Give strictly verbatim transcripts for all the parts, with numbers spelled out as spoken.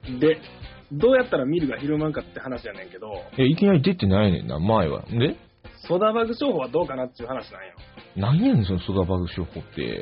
で、どうやったら見るが広まんかって話やねんけど。 え、いきなり出てないねんな、前は。でソダバグ商法はどうかなっていう話なんよ。 何やねん、そのソダバグ商法って。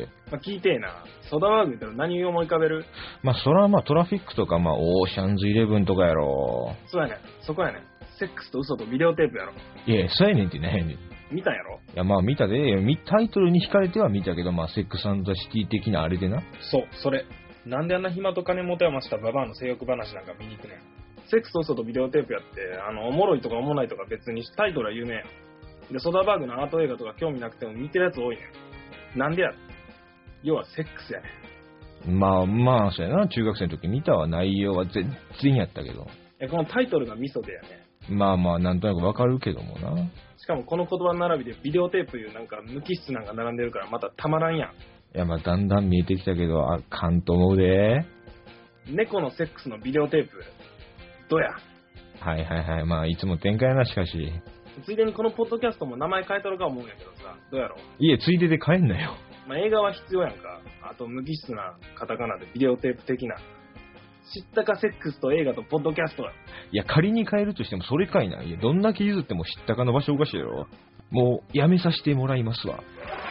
まあ、聞いてえな。ソダバグって何を思い浮かべる？ まあ、それはまあトラフィックとか、まあ、オーシャンズイレブンとかやろ。 そうやねん。そこやねん。セックスと嘘とビデオテープやろ。 いや、そうやねんって何やねん。 見たんやろ？ いや、まあ見たで、タイトルに惹かれては見たけど、まあ、セックス&ザ・シティ的なあれでな。 そう、それ。なんであんな暇と金持て余したババアの性欲話なんか見に行くねん。セックスと嘘とビデオテープやって、あの、おもろいとかおもないとか別にタイトルは有名やん。で、ソダバーグのアート映画とか興味なくても見てるやつ多いねん。なんでや？要はセックスやねん。まあまあ、そうやな。中学生の時見たわ。内容は全然やったけど。 え、このタイトルがミソでやね。 まあまあ、なんとなくわかるけどもな。 しかもこの言葉並びでビデオテープいうなんか無機質なんか並んでるからまたたまらんやん。 いや、まあだんだん見えてきたけど、あかんと思うで。 猫のセックスのビデオテープ、どうや？ はいはいはい。まあ、いつも展開やな、しかし。 ついでにこのポッドキャストも名前変えとるか思うんやけどさ、どうやろう？ いえ、ついでで帰んなよ。 まあ、映画は必要やんか。あと無機質なカタカナでビデオテープ的な。知ったかセックスと映画とポッドキャストや。 いや、仮に変えるとしてもそれかいな。いや、どんだけ譲っても知ったかの場所おかしいやろ。もう、やめさせてもらいますわ。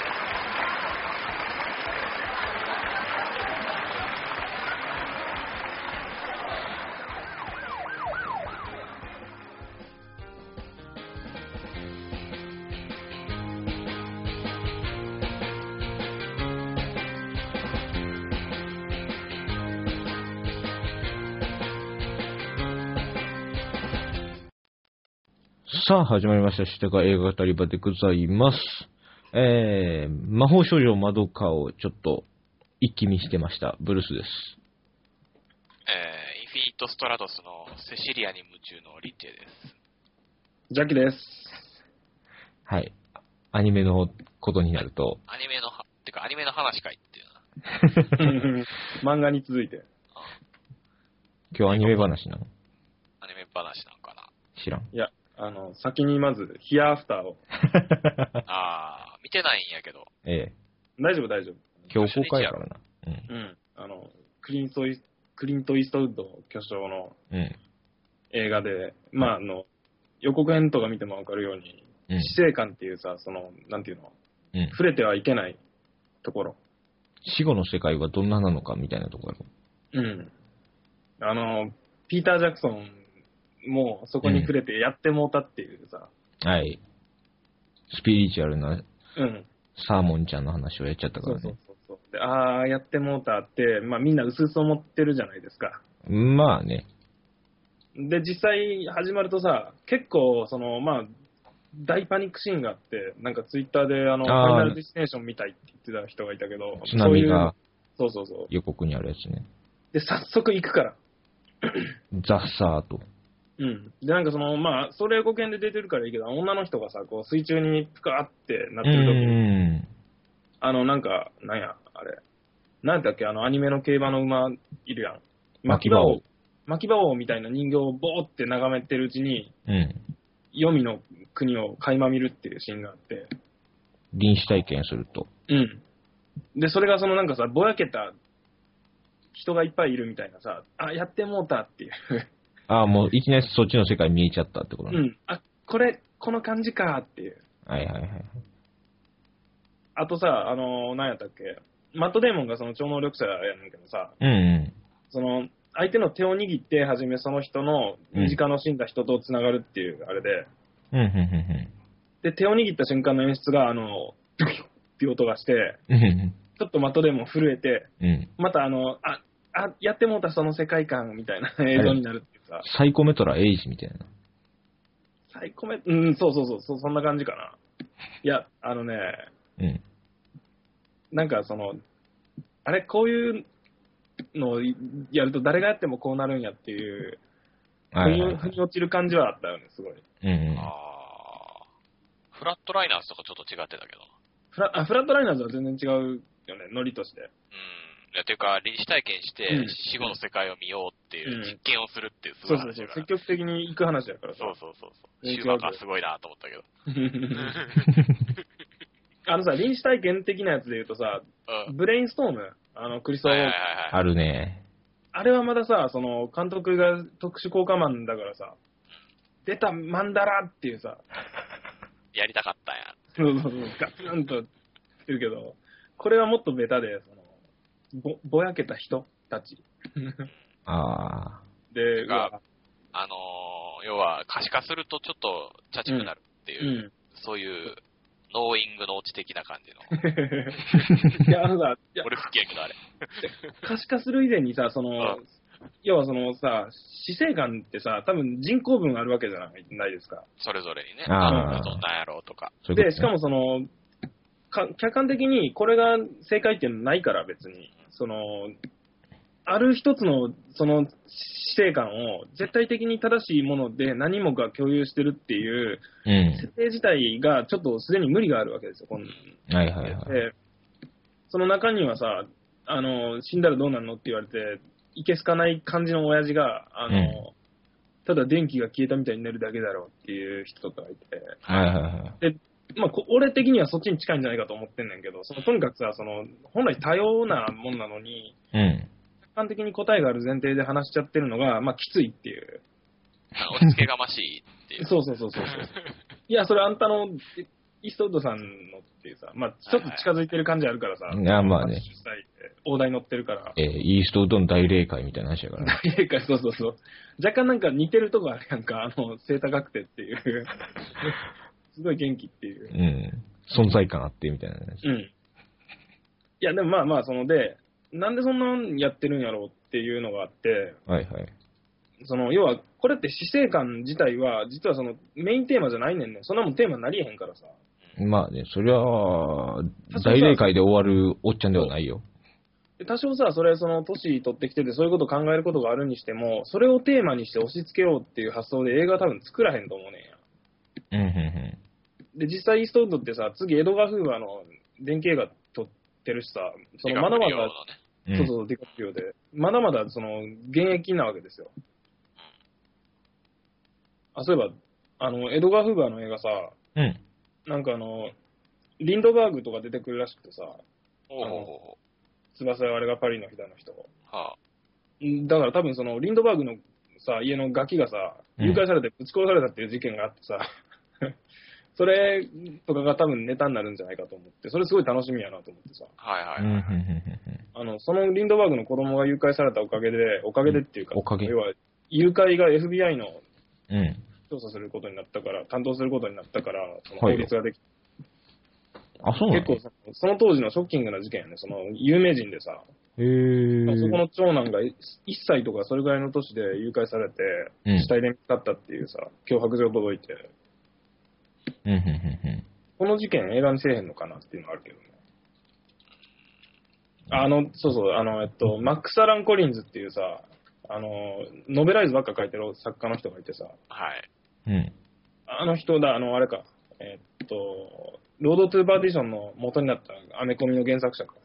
さあ、始まりました。下が映画語り場でございます。えー、魔法少女まどかをちょっと一気見してました。ブルースです。 えー、インフィニット・ストラトスのセシリアに夢中のリッチェです。 ジャッキです。 はい。アニメのことになると。 アニメのは、てかアニメの話かいっていうな。漫画に続いて。 今日アニメ話なの？ アニメ話なんかな？ 知らん。 いや。あの、先にまず、ヒアアフターを。 あー、見てないんやけど。 ええ。 大丈夫、大丈夫。 今日公開やからな。 うん。うん。あの、クリントイ、クリント・イーストウッド巨匠の映画で、うん、まあ、あの、予告編とか見てもわかるように、うん、死生観っていうさ、その、なんていうの、うん、触れてはいけないところ。 死後の世界はどんななのかみたいなところ。 うん。あの、ピーター・ジャクソン、もうそこに触れてやってもうたっていうさ、 うん、はい。スピリチュアルな、 うん。 サーモンちゃんの話をやっちゃったからね。 そうそうそうそう。で、ああ、やってもうたって、まあみんなうすうす思ってるじゃないですか。 まあね。 で、実際始まるとさ、結構、その、まあ、大パニックシーンがあって、なんかツイッターで、あの、 あファイナルディスティネーション見たいって言ってた人がいたけど、 津波が、 そうそうそう。 予告にあるやつね。 で、早速行くから。 ザッサーと。 うん。で、なんかその、まあ、それ予告編で出てるからいいけど、女の人がさ、こう、水中にプカーってなってる時に、あの、なんか、なんや、あれ、なんだっけ、あの、アニメの競馬の馬いるやん。 巻き場王。 巻き場王みたいな人形をボーって眺めてるうちに、 うん。 黄泉の国を垣間見るっていうシーンがあって。 臨死体験すると。 うん。で、それがそのなんかさ、ぼやけた人がいっぱいいるみたいなさ、あ、やってもうたっていう。 ああ、もういきなりそっちの世界見えちゃったってことね。 うん。あ、これ、この感じかっていう。 はいはいはい。 あとさ、あのー、何やったっけ、マットデーモンがその超能力者やねんけどさ、 うんうん。 その、相手の手を握ってはじめその人の身近の死んだ人と繋がるっていうあれで、 うんうんうんうん。 で、手を握った瞬間の演出が、あの、ドキュッっていう音がして、ちょっとマットデーモン震えて、 うん、 またあの、あ、あ、やってもうたその世界観みたいな映像になるっていうさ。 サイコメトラエイジみたいな。 サイコメ、うん、そうそうそう、そそんな感じかな。いや、あのね、 うん。 なんかその、あれ、こういうのをやると誰がやってもこうなるんやっていう、ふに落ちる感じはあったよね、すごい。 うんうん、 あフラットライナーズとかちょっと違ってたけど。 フラあフラットライナーズは全然違うよね、ノリとして。うん。 いや、というか、臨死体験して、死後の世界を見ようっていう実験をするっていうすごい話だから、 うん、そうそうそう、積極的に行く話だからさ。 そうそうそうそう。シューマカーすごいなと思ったけど。 あのさ、臨死体験的なやつで言うとさ、うん、ブレインストーム、あの、クリストファー・ウォーク。 あるね。 あれはまださ、その、監督が特殊効果マンだからさ、出たマンダラっていうさ、 やりたかったんや。 そうそうそう、ガツンと言うけど、これはもっとベタで、その、ぼ、ぼやけた人たち。 ああ。 で、 がうわあのー、要は可視化するとちょっとチャチくなるっていう、 うん。 そういうノーイングノーチ的な感じの。 いや、あのさ、いや、 俺好きやけどあれ。 可視化する以前にさ、その、 うん要はそのさ、死生観ってさ、多分人口分あるわけじゃないないですか。 それぞれにね。 あーどんなんやろうとか。 そういうことねで、しかもその、か客観的にこれが正解っていうのないから別に、その、ある一つのその死生観を絶対的に正しいもので何もが共有してるっていううん。 設定自体がちょっとすでに無理があるわけですよ、このはいはいはい。 で、その中にはさ、あの、死んだらどうなるのって言われて、いけすかない感じの親父が、あの、 うんただ電気が消えたみたいに寝るだけだろうっていう人とかがいて、 はいはいはい。 で、まあ、こ俺的にはそっちに近いんじゃないかと思ってんねんけど、そのとにかくさ、その、本来多様なもんなのに、 うん。 客観的に答えがある前提で話しちゃってるのが、まあ、きついっていう。 あの押し付けがましいっていう。 そうそうそうそうそう。いや、それあんたの、イーストウッドさんのっていうさ、まあ、ちょっと近づいてる感じあるからさ、 いはいまあね主催で大台乗ってるから。 えー、イーストウッドの大霊界みたいな話やからね。 大霊界、そうそうそう。若干なんか似てるとこあるやんか、あの、背高くてっていう。すごい元気っていうう。ん。存在感あってみたいなやつ。 うん。いや、でもまあまあ、そので、なんでそんなんやってるんやろうっていうのがあって、 はいはい。 その、要は、これって死生観自体は、実はその、メインテーマじゃないねんねん。そんなもんテーマになりえへんからさ。 まあね、そりゃあ、大霊界で終わるおっちゃんではないよ。 で多少さ、それ、その、年取ってきてて、そういうことを考えることがあるにしても、それをテーマにして押し付けようっていう発想で映画多分作らへんと思うねんや。 うん、うん、 で、実際イーストウッドってさ、次、エドガー・フーバーの電気映画撮ってるしさ、その、まだまだ、 うん。 そうそう、ディカプリオで、まだまだ、その、現役なわけですよ。あ、そういえば、あの、エドガー・フーバーの映画さ、 うん。うん。 なんかあの、リンドバーグとか出てくるらしくてさ、 おうほうほうほ翼あれがパリの日だの人。 う。はんだから多分その、リンドバーグのさ、家のガキがさ、 うん誘拐されてぶち殺されたっていう事件があってさ、それとかが多分ネタになるんじゃないかと思って、それすごい楽しみやなと思ってさ、 あ。はいはいうん、うん、 はい。 うんあの、そのリンドバーグの子供が誘拐されたおかげで、おかげでっていうか、 おかげ要は、誘拐が エフビーアイ のうん。うん。 調査することになったから、担当することになったから、そのはい法律ができて、 あ、そうなの結構その、その当時のショッキングな事件やね、その有名人でさ、 へー。 そこの長男がいっさいとかそれぐらいの年で誘拐されて、 うん死体で見つかったっていうさ、脅迫状届いて、 うん、うん、うん、うん。 この事件映画にせえへんのかなっていうのがあるけどね。あの、そうそう、あの、えっと、マックス・アラン・コリンズっていうさ、あの、ノベライズばっか書いてる作家の人がいてさ、 はい。 うん。 あの人だ、あの、あれか、えっと、ロード・トゥ・パーティションの元になったアメコミの原作者か。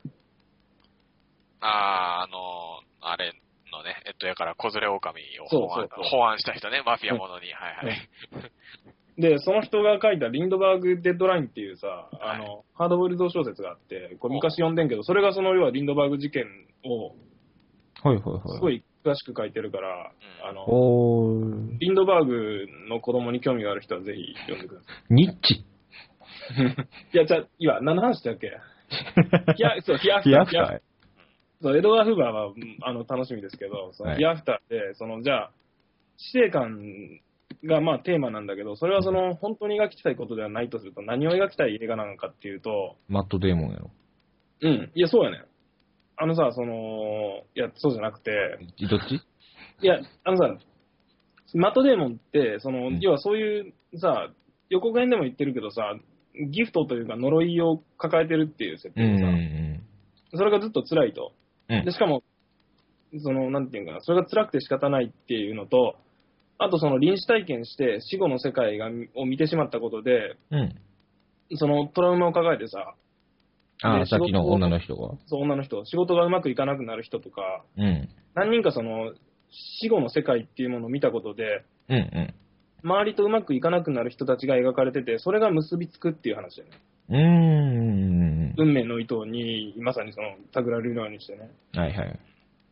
あー、あのー、あれのね、えっと、やから、子連れ狼をそう考案そうそう考案した人ね、マフィアものに。はいはい。 で、その人が書いたリンドバーグ・デッドラインっていうさ、あの、ハードボイルド小説があって、これ昔読んでんけど、それがその要はリンドバーグ事件をはいはいはい。 すごい詳しく書いてるから、 うんあの、 おー。 リンドバーグの子供に興味がある人はぜひ読んでくださニッチ。 い。いや、じゃあ、今、何の話だっけヒア、そう、ヒアフター。 ヒアフター。 そう、エドガー・フーバーは、うんあの、楽しみですけど、その、 はいヒアフターで、その、じゃあ、死生観が、まあ、テーマなんだけど、それはその、本当に描きたいことではないとすると、何を描きたい映画なのかっていうと、 マットデーモンやろ。 うん、いや、そうやねん。あのさ、その、いや、そうじゃなくて、 どっちいや、あのさ、マットデーモンって、その、 うん要はそういうさ、予告編でも言ってるけどさ、ギフトというか呪いを抱えてるっていう設うんう定でさ、 んそれがずっと辛いと。 うん。 で、しかも、その、なんていうかな、それが辛くて仕方ないっていうのと、あとその臨死体験して死後の世界がを見てしまったことで、 うん。 そのトラウマを抱えてさ、 ああ、 でさっきの女の人が。 そう、女の人、仕事がうまくいかなくなる人とか、 うん。 何人かその、死後の世界っていうものを見たことで、 うんうん。 周りとうまくいかなくなる人たちが描かれてて、それが結びつくっていう話だよね。 うーん。 運命の糸に、まさにその、たぐられるようにしてね。 はいはい。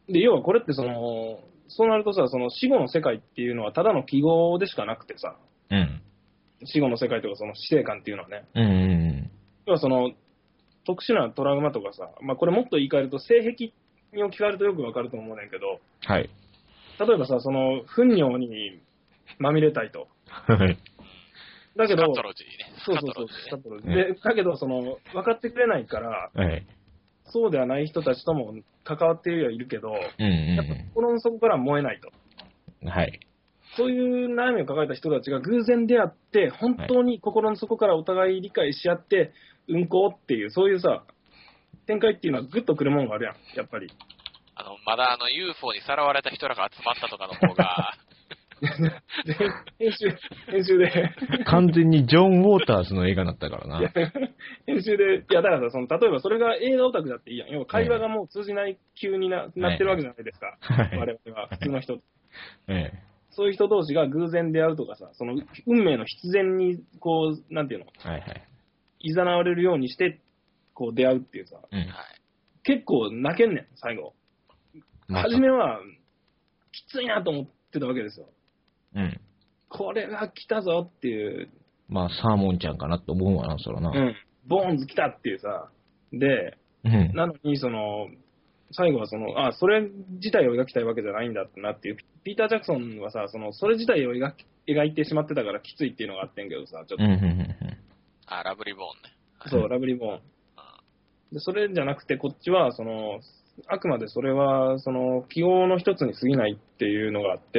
で、要はこれってその、そうなるとさ、その死後の世界っていうのはただの記号でしかなくてさ、 うん。 死後の世界とかその死生観っていうのはね、 うんうん要はその、特殊なトラウマとかさ、まあこれもっと言い換えると、性癖に置き換えるとよくわかると思うねんけど、 はい。 例えばさ、その、糞尿にまみれたいと。 はい。 だけど、 スカトロジーね。 そうそうそう、 ススカカトロジーね。 トロジーで、だけど、その、分かってくれないから、 はい。 そうではない人たちとも関わっているはいるけど、 うんやっぱう心の底から燃えないと。 んうん。はい。 そういう悩みを抱えた人たちが偶然出会って、本当に心の底からお互い理解し合って、運行っていう、そういうさ、展開っていうのはグッとくるもんがあるやん、やっぱり。 あの、まだあの ユーフォー にさらわれた人らが集まったとかの方が、 で編集、編集で、 完全にジョン・ウォーターズの映画だったからな。 編集で、いや、だからさ、その、例えばそれが映画オタクだっていいやん。要は会話がもう通じない急にな,、なってるわけじゃないですか。 はい我々は、普通の人。 えそういう人同士が偶然出会うとかさ、その運命の必然に、こう、なんていうの、 え。はいはい。 いざなわれるようにして、こう出会うっていうさ、 うん。 はい。 結構泣けんねん、最後。 まあ初めは、きついなと思ってたわけですよ。 うん。 これが来たぞっていう、 まあ、サーモンちゃんかなって思うわな、そらな。 うん、ボーンズ来たっていうさ、で、 うん。 なのに、その、最後はその、あ、それ自体を描きたいわけじゃないんだってなっていう、ピーター・ジャクソンはさ、その、それ自体を描き描いてしまってたからきついっていうのがあってんけどさ、ちょっと、 うん、うん、うん。 あ、ラブリーボーンね。はいそう、ラブリーボーン。で、それじゃなくて、こっちは、その、あくまでそれは、その、記号の一つに過ぎないっていうのがあって、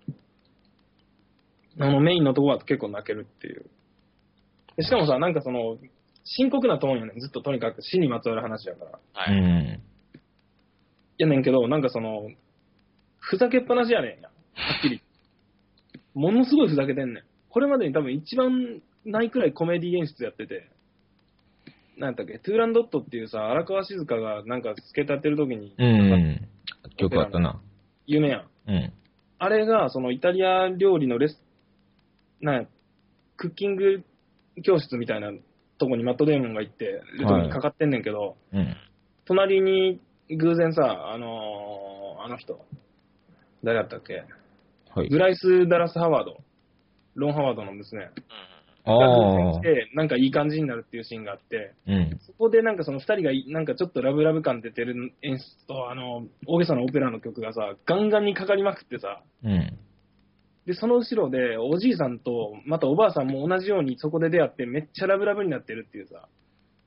あの、メインのとこは結構泣けるっていう。でしかもさ、なんかその、深刻なトーンやねん、ずっととにかく死にまつわる話やから。 はい。 うん。 やねんけど、なんかその、ふざけっぱなしやねんや。はっきり。ものすごいふざけてんねん。これまでに多分一番ないくらいコメディ演出やってて、なんだっけ、トゥーランドットっていうさ、荒川静香がなんかつけたってる時に、 うん。曲あったな。 有名やん。 うん。 あれが、そのイタリア料理のレス、なんやクッキング教室みたいなとこにマットデーモンが行ってる時にかかってんねんけど、 うん。 隣に偶然さ、あのー、あの人、誰だったっけ、 はい。 ブライス・ダラス・ハワード、ロン・ハワードの娘があ偶然あ来。て、なんかいい感じになるっていうシーンがあって、 うん。 そこでなんかその二人がいなんかちょっとラブラブ感出てる演出と、あの、大げさなオペラの曲がさ、ガンガンにかかりまくってさ、 うん。 で、その後ろでおじいさんと、またおばあさんも同じようにそこで出会ってめっちゃラブラブになってるっていうさ、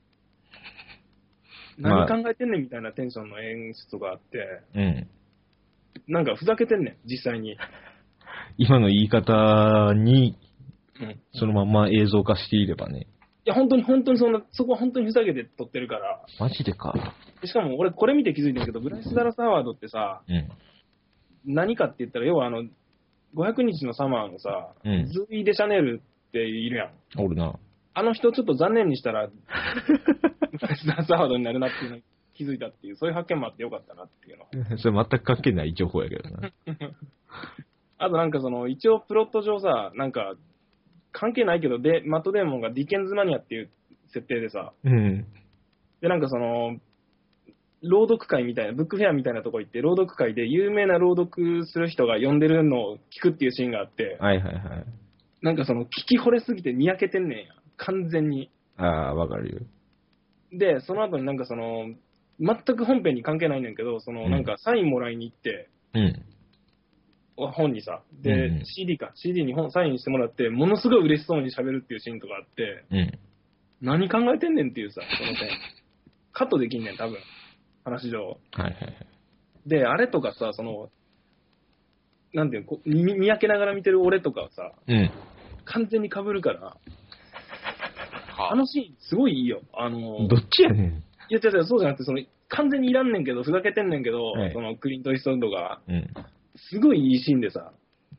まあ何考えてんねんみたいなテンションの演出があって、 うん。 なんかふざけてんねん、実際に。 今の言い方に、 うん。いそのまま映像化していればね。 や、本当に本当にそんな、そこは本当にふざけて撮ってるから、 マジでか。 しかも俺これ見て気づいたんだけど、ブライス・ダラス・ハワードってさ、 うん。 何かって言ったら、要はあの、ごひゃくにちのサマーのさ、 うんズーイ・デ・シャネルっているやん。 おるな。 あの人ちょっと残念にしたら、ブライス・ダラス・ハワードになるなっていうのに気づいたっていう、そういう発見もあってよかったなっていうの。 それ全く関係ない情報やけどな。 あとなんかその、一応プロット上さ、なんか、関係ないけど、で、マット・デーモンがディケンズマニアっていう設定でさ、 うん。 で、なんかその、朗読会みたいな、ブックフェアみたいなとこ行って、朗読会で有名な朗読する人が読んでるのを聞くっていうシーンがあって、 はいはいはい。 なんかその、聞き惚れすぎてにやけてんねんや。完全に。 ああ、わかるよ。 で、その後になんかその、全く本編に関係ないねんけど、その、 うんなんかサインもらいに行って、 うん。 本にさ、で、 うんうんシーディー か、シーディー に本サインしてもらって、ものすごい嬉しそうに喋るっていうシーンとかあって、 うん。 何考えてんねんっていうさ、その点。カットできんねん、多分。話上。 はいはいはい。で、 で、あれとかさ、その、なんていうの、こう見見分けながら見てる俺とかはさ、 うん。 完全に被るから、 はあのシーンすごいいいよ。あの、 どっちやねん。 いや、違う違う、そうじゃなくて、その、完全にいらんねんけど、ふざけてんねんけど、 はいその、クリント・イーストウッドが、 うん。 すごいいいシーンでさ、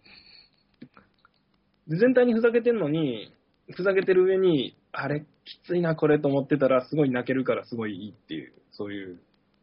で全体にふざけてんのに、ふざけてる上に、あれ、きついな、これと思ってたら、すごい泣けるから、すごいいいっていう、そういう。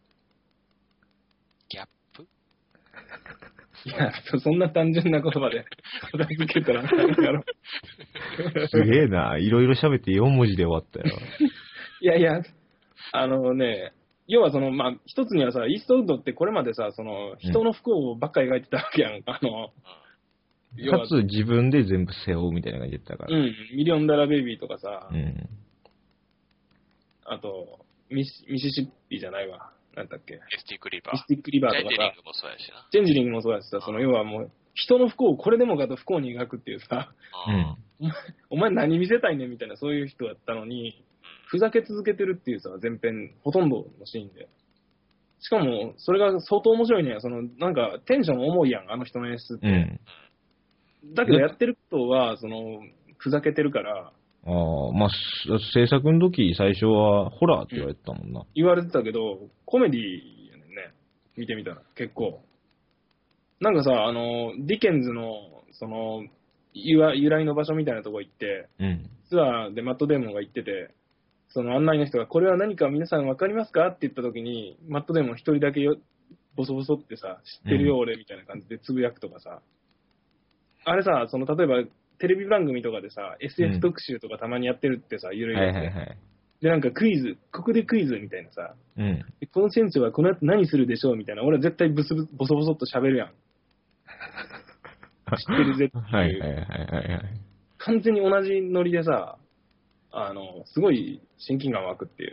ギャップいや、そんな単純な言葉で片付けたらなんかやろ。 すげえな。いろいろ喋ってよん文字で終わったよ。 いやいや、あのね、 要はその、まあ、一つにはさ、イーストウッドってこれまでさ、その、人の不幸ばっかり描いてたわけやん。あの、要はかつ自分で全部背負うみたいな感じだったから。 うん、ミリオンダラーベイビーとかさ、 うん。 あとミシ、ミシシッピじゃないわ。なんだっけ。 ミスティックリバー。 ミスティックリバーチェンジリンとかさ、 グもそうやしな。 チェンジリングもそうだしさ、その要はもう、人の不幸をこれでもかと不幸に描くっていうさ、 うん。 お前何見せたいねんみたいなそういう人だったのに、ふざけ続けてるっていうさ、前編、ほとんどのシーンで。しかも、それが相当面白いね。その、なんか、テンション重いやん、あの人の演出って。 うん。 だけどやってることは、その、ふざけてるから、 ああ、まあ、す制作の時、最初はホラーって言われてたもんな。 言われてたけど、コメディやねんね。見てみたら、結構。なんかさ、あの、ディケンズの、その、由来由来の場所みたいなとこ行って、 うん。 ツアーでマットデーモンが行ってて、その案内の人が、これは何か皆さん分かりますかって言った時に、マットデーモン一人だけよボソボソってさ、知ってるよ俺みたいな感じでつぶやくとかさ、あれさ、その例えばテレビ番組とかでさ、エスエフ 特集とかたまにやってるってさ、ゆるいはいやつで、 はいはい。 で、なんかクイズ、ここでクイズみたいなさ、 うん。 でこの船長はこの後何するでしょうみたいな、俺は絶対ブスブスボソボソっと喋るやん。知ってるぜっていう。 はいはいはいはいはい。 完全に同じノリでさ、あの、すごい親近感湧くっていう。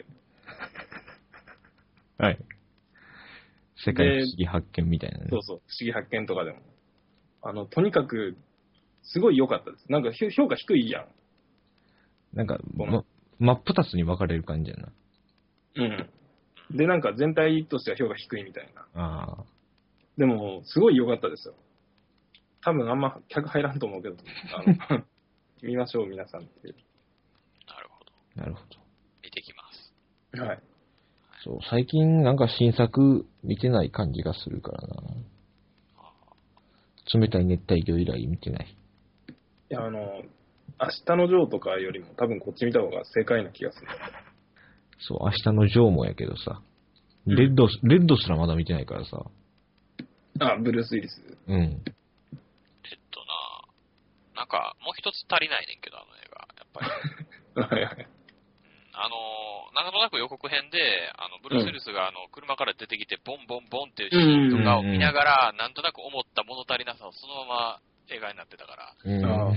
はい。世界不思議発見みたいなね。 そうそう、不思議発見とかでも。あの、とにかく、すごい良かったです。なんかひょ評価低いやん。 なんか、 このま、真っ二つに分かれる感じやな。 うん。で、なんか全体としては評価低いみたいな。 ああ。 でも、すごい良かったですよ。多分あんま客入らんと思うけど、あの見ましょう、皆さんっていう。 なるほど。 なるほ見てきます。 はい。 ど。そう、最近なんか新作見てない感じがするからな。冷たい熱帯魚以来見てない。 いや、あの、明日のジョーとかよりも多分こっち見た方が正解な気がする。 そう、明日のジョーもやけどさ。 うんレッド、レッドすらまだ見てないからさ。 あ、ブルース・ウィリス。 うん。 えっとな、なんか、もう一つ足りないねんけど、あの映画。やっぱり。 はいはい。 あのー、なんとなく予告編で、あの、ブルース・ウィルスが、あの、車から出てきて、ボンボンボンっていうシーンとかを見ながら、なんとなく思った物足りなさをそのまま映画になってたから。 うんあ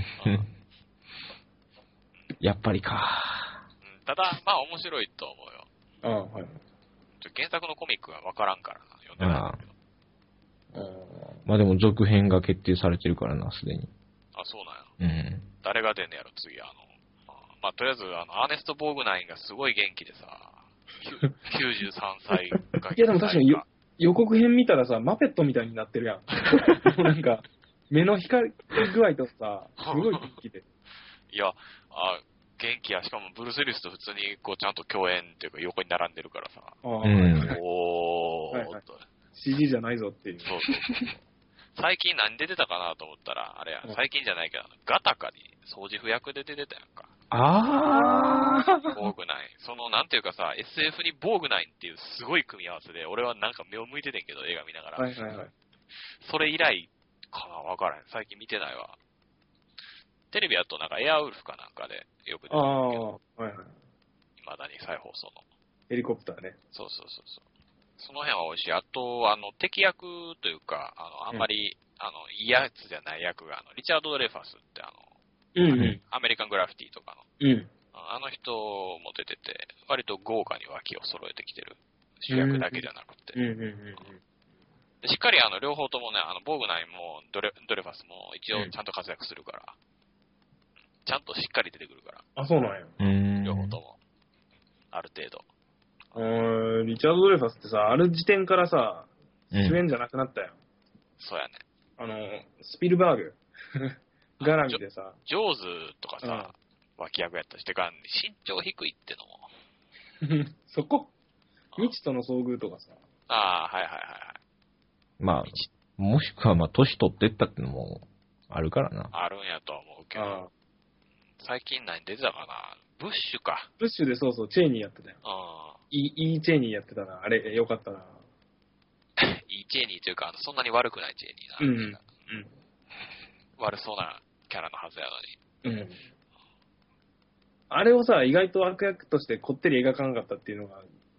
やっぱりか。 うん、ただ、まあ面白いと思うよ。 あ、あはい。 ちょ原作のコミックがわからんからな、読んでないんだけど。 まあでも続編が決定されてるからな、すでに。 あ、そうなんや。 うん。 誰が出んねやろ、次、あの、まあ、とりあえず、あの、アーネスト・ボーグナインがすごい元気でさ、きゅうじゅうさんさいがいやでも確かによ予告編見たらさ、マペットみたいになってるやん。なんか、目の光り具合とさ、すごい元気で。 いや、あ、元気や、しかもブルース・ウィリスと普通にこうちゃんと共演っていうか横に並んでるからさ、 ああ、 うんおー、 はいはいと。 シージー じゃないぞっていう。 そうそうそう。最近何で出てたかなと思ったら、あれやうん、 最近じゃないけど、ガタカに掃除婦役で出てたやんか。 あー。 ボーグナイン。その、なんていうかさ、エスエフ にボーグナインっていうすごい組み合わせで、俺はなんか目を向いててんけど、映画見ながら。 はいはいはい。 それ以来かな、わからへん。最近見てないわ。テレビやとなんかエアウルフかなんかでよく出てああ、 るけど、 はいはい。 未だに再放送の。 ヘリコプターね。 そうそうそうそう。その辺は美味しい。あと、あの、敵役というか、あの、あんまり、あの、いいやつじゃない役が、あの、リチャード・ドレファスってあの、 うんうアメリカングラフィティとかん。うん。 の、あの人も出てて、割と豪華に脇を揃えてきてる。主役だけじゃなくて。 うんうんうんでしっかりあの、両方ともね、あの、ボーグナインもドレ、ドレファスも一応ちゃんと活躍するから、ちゃんとしっかり出てくるから、 あ、そうなんや。 うん。 両方とも。ある程度。 うーん、リチャード・ドレファスってさ、ある時点からさ、 うん主演じゃなくなったよ。 そうやね。 あの、スピルバーグ絡みでさ、 ジョーズとかさ、脇役やったし、てか、身長低いってのも。 そこ未知との遭遇とかさ、 ああ、はいはいはいはい。 まあ、もしくはまあ、年取ってったってのもあるからな。 あるんやとは思うけど、 ああ最近何出てたかな、ブッシュか。 ブッシュでそうそう、チェイニーやってたよ。 あいい、いいチェイニーやってたな。あれ、よかったな。 あ、いいチェーニーというか、あのそんなに悪くないチェーニーな。 うん。 悪そうなキャラのはずやのに。 うん。うん。あれをさ、意外と悪役としてこってり描かなかったっていうのが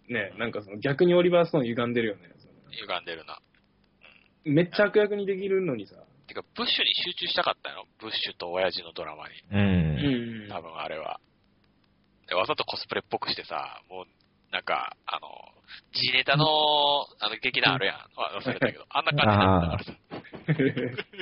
ね、なんかその逆にオリバーストーン歪んでるよね。 歪んでるな。 めっちゃ悪役にできるのにさ。 てか、ブッシュに集中したかったよ。ブッシュと親父のドラマに。 うん。 うん。 多分あれは。でわざとコスプレっぽくしてさ、もう、なんか、あの、G ネタの、あの、劇団あるやん。あ忘れたけど、あんな感じだったからさ。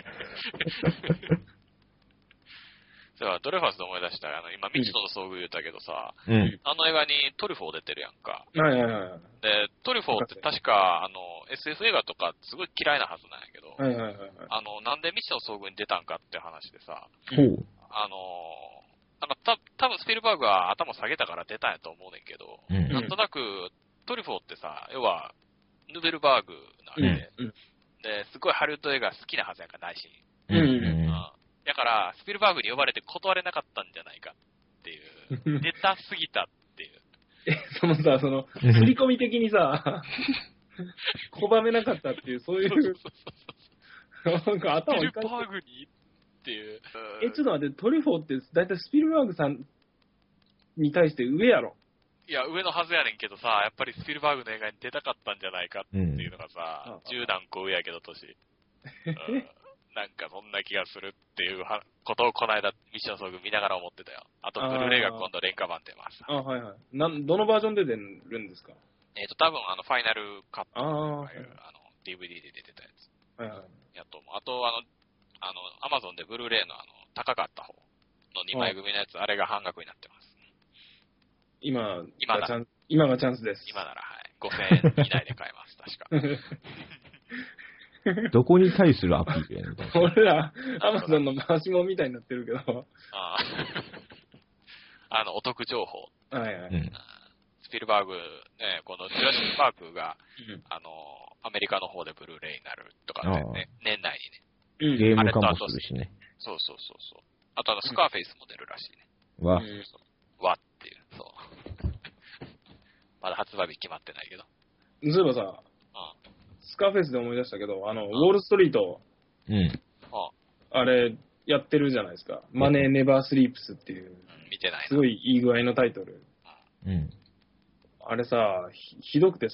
そう、ドレファースで思い出した。あの、今、未知との遭遇言ったけどさ、 うん。 あの映画にトリュフォー出てるやんか。 はいはいはい。 で、トリュフォーって確か、あの、エスエフ 映画とかすごい嫌いなはずなんやけど、 はいはいはい。 あの、なんで未知の遭遇に出たんかって話でさ、 ほう。 あの、なんかた多分スピルバーグは頭下げたから出たんやと思うねんけど、 うんなんとなくトリュフォーってさ、要は、ヌベルバーグなわけで、 うん。 で、すごいハリウッド映画好きなはずやからないし、 うんうんうんだから、スピルバーグに呼ばれて断れなかったんじゃないかっていう。出たすぎたっていう。 え、そのさ、その、振り込み的にさ、拒めなかったっていう、そういう、なんか頭スピルいかんバーグにっていう。 え、ちょっと待って、トリュフォーって大体スピルバーグさんに対して上やろ。 いや、上のはずやねんけどさ、やっぱりスピルバーグの映画に出たかったんじゃないかっていうのがさ、 うんじゅう何個上やけど、年。うんなんかそんな気がするっていうはことをこの間、ミッション遭遇見ながら思ってたよ。あと、ブルーレイが今度廉価版出ます。 あ、はいはい。なんどのバージョンで出るんですか？ えっ、と、多分あの、ファイナルカットああ、 とはいかいう、あの、ディーブイディー で出てたやつ。 はいはい。 やと思う。あと、あの、あの、アマゾンでブルーレイのあの、高かった方のにまい組のやつ、あれが半額になってます。 今、 今だがチャン今がチャンスです。 今なら、はい。ごせんえん以内で買えます、確か。 どこに対するアピールやねん。 俺ら、アマゾンの回しもみたいになってるけど。 ああの、お得情報。 はいはい。 うん。 スピルバーグ、ね、このジュラシック・パークが、 うんあの、アメリカの方でブルーレイになるとかってね、年内にね。 うんゲーム化もするしね。 そうそうそうそう。あとあの、スカーフェイスも出るらしいね。 わ。 うんわっていう、そう。まだ発売日決まってないけど。 そういえばさ、 うん。 スカーフェイスで思い出したけど、あの、ウォールストリート、 うん。 ああれ、やってるじゃないですか。マネー・ネバー・スリープスっていう、 見てないな。 すごいいい具合のタイトル。 うん。 あれさ、ひひどくてさ、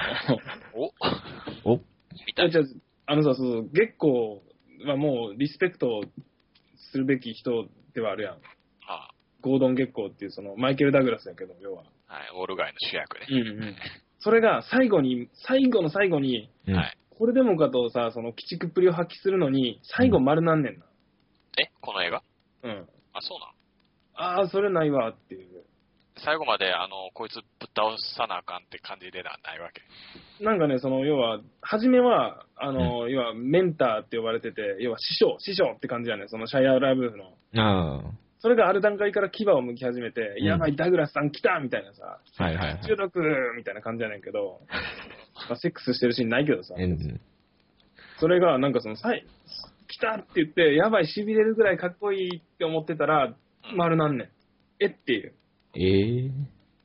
おお見たい。 えじゃああのさ、そうそう、月光はもうリスペクトするべき人ではあるやん。 あゴードン月光っていうそのマイケル・ダグラスやけど、要は。 はい、ウォール街の主役ね。 うんうん。それが最後に、最後の最後に、 うんはい。 これでもかとさ、その鬼畜っぷりを発揮するのに、最後丸なんねんな。 え、この映画うん。 あ、そうなのああ、それないわっていう。 最後まで、あの、こいつぶっ倒さなあかんって感じでなないわけ。 なんかね、その、要は、初めは、あの、要は、メンターって呼ばれてて、要は、師匠、師匠って感じやねそのシャイア・ラブーフの。 あそれがある段階から牙を剥き始めて、 うんやばい、ダグラスさん来たみたいなさ、 あ。はいはいはい。 中毒みたいな感じやねんけど、まあ、セックスしてるシーンないけどさ、 うん。 それがなんかその、さい来たって言って、やばい、痺れるぐらいかっこいいって思ってたら、丸なんねん。えっていう。 ええ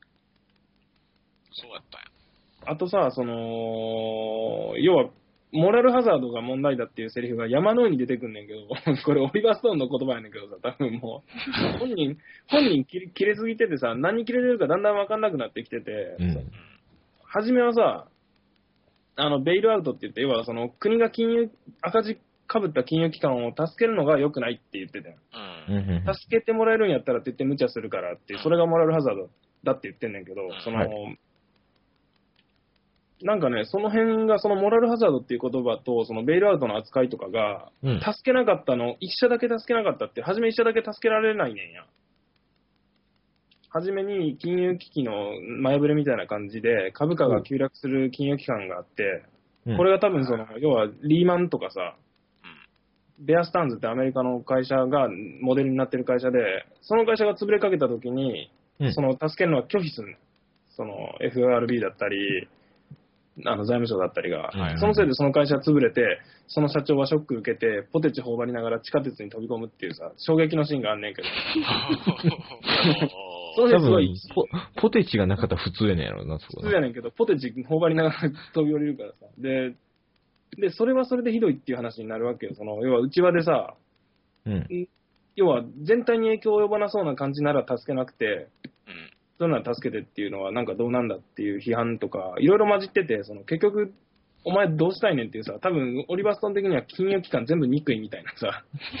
そうやったんや。 あとさ、その、要は、モラルハザードが問題だっていうセリフが山のように出てくんねんけど、これオリバーストーンの言葉やねんけどさ、多分もう、本人、本人切れ切れすぎててさ、何に切れてるかだんだんわかんなくなってきてて、 うん。 初めはさ、あの、ベイルアウトって言って、要はその国が金融、赤字かぶった金融機関を助けるのが良くないって言ってたよ。 う。 うんん。 助けてもらえるんやったらって言って無茶するからっていう、それがモラルハザードだって言ってんねんけど、その、 はなんかね、その辺が、そのモラルハザードっていう言葉と、そのベイルアウトの扱いとかが、 うん。 助けなかったの、一社だけ助けなかったって、初め一社だけ助けられないねんや。初めに金融危機の前触れみたいな感じで、株価が急落する金融機関があって、 うんこれが多分その、要はリーマンとかさ、ベアスタンズってアメリカの会社がモデルになってる会社で、その会社が潰れかけた時に、 うんその助けるのは拒否するの。その エフアールビー だったり、あの財務省だったりが、 はいそのせいでその会社潰れて、その社長はショック受けて、ポテチ頬張りながら地下鉄に飛び込むっていうさ、衝撃のシーンがあんねんけど、その多分辺すごい、 ポ、ポテチがなかったら普通やねんやろな、そこ普通やねんけど、ポテチ頬張りながら飛び降りるからさ。で、で、それはそれでひどいっていう話になるわけよ。その、要は内輪でさ、 うん。 要は全体に影響を及ばなそうな感じなら助けなくて、 そういうのは助けてっていうのはなんかどうなんだっていう批判とか、いろいろ混じってて、その結局、お前どうしたいねんっていうさ、多分オリバーストーン的には金融機関全部憎いみたいなさ、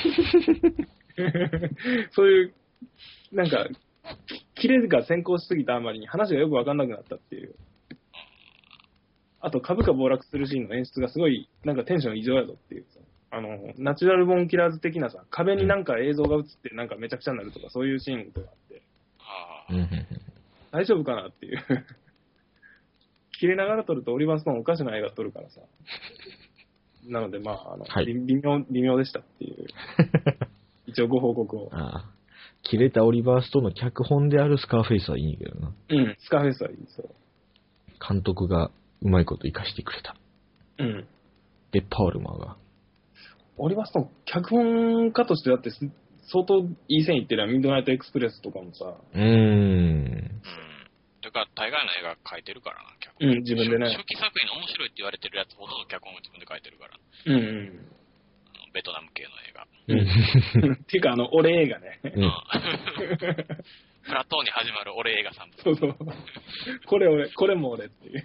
そういう、なんか、キレが先行しすぎたあまりに話がよくわかんなくなったっていう。あと株価暴落するシーンの演出がすごい、なんかテンション異常やぞっていうさ。あの、ナチュラルボーンキラーズ的なさ、壁になんか映像が映ってなんかめちゃくちゃになるとか、そういうシーンとかあって、 あうんうん大丈夫かなっていう。切れながら撮るとオリバーストーンおかしな映画撮るからさ。なのでまあ、あの、 はい微妙、微妙でしたっていう。一応ご報告を。 ああ。切れたオリバーストーンの脚本であるスカーフェイスはいいんやけどな。 うん、スカーフェイスはいい、そう。 監督がうまいこと生かしてくれた。 うん。 で、パールマーが。 オリバーストーン、脚本家としてだってす相当いい線いってるやん。ミッドナイトエクスプレスとかもさ。 うーん。 うん。というか、大概の映画書いてるからな、脚本。 うん、自分でね。 初期作品の面白いって言われてるやつほどの脚本を自分で書いてるから。 うんうん。 あのベトナム系の映画。 うん。 っていうか、あの、俺映画ね。 ううんん。プラトーンに始まる俺映画さんそうそう。これ俺、これも俺っていう。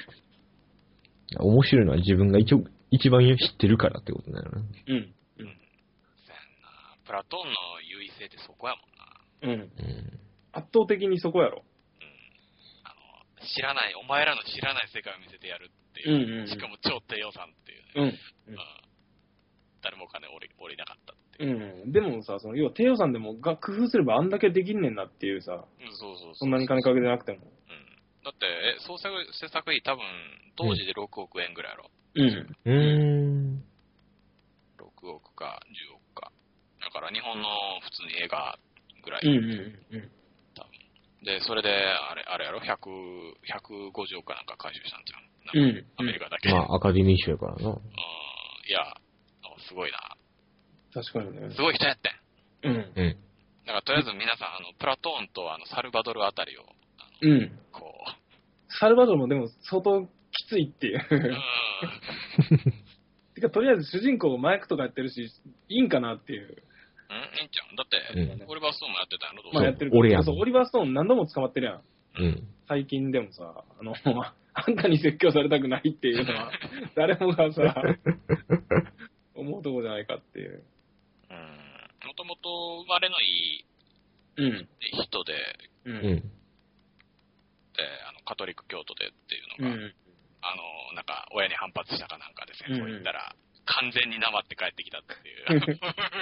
面白いのは自分が一応一番知ってるからってことだよね。 うん。 うん。そうやんな。プラトーンの優位性ってそこやもんな。 うん。 うん。 圧倒的にそこやろ。 うん。あの、知らない、お前らの知らない世界を見せてやるっていう。 うんうんうんしかも超低予算っていううん。 ね。うん。誰もお金降り、降りなかったっていう。 うん。でもさ、その、要は低予算でもが工夫すればあんだけできんねんなっていうさ、 うん、そうそうそう。 そんなに金かけてなくても。 うん。だって、え、創作、制作費多分、当時でろくおくえんぐらいやろ。 うん。 うーん。 ろくおくかじゅうおくか。だから日本の普通に映画ぐらい。 うんうんうん。 多分。で、それで、あれ、あれやろ、ひゃく、ひゃくごじゅうおくかなんか回収したんじゃん。なんかうんアメリカだけ。 まあ、アカデミー賞やからな。 うん、いや、あすごいな。 確かにね。 すごい人やってん。 うん。 うん。 だからとりあえず皆さん、あの、プラトーンとあの、サルバドルあたりを、あうの、 ん。 こサルバドルもでも相当きついっていう。 う、うん。 てか、とりあえず主人公マイクとかやってるし、いいんかなっていう。 うん、いいんちゃうんだって、 うんオリバーストーンもやってたんやろ、どうせまあやってるけど俺やんそう、オリバーストーン何度も捕まってるやん。 うん。 最近でもさ、あの、あんたに説教されたくないっていうのは、誰もがさ、思うとこじゃないかっていう。 うん。もともと生まれのいいうん。 人で、 う。 うんん。 で、あの、カトリック教徒でっていうのが、 うん。 あの、なんか、親に反発したかなんかで戦争行ったら、完全になまって帰ってきたっていう。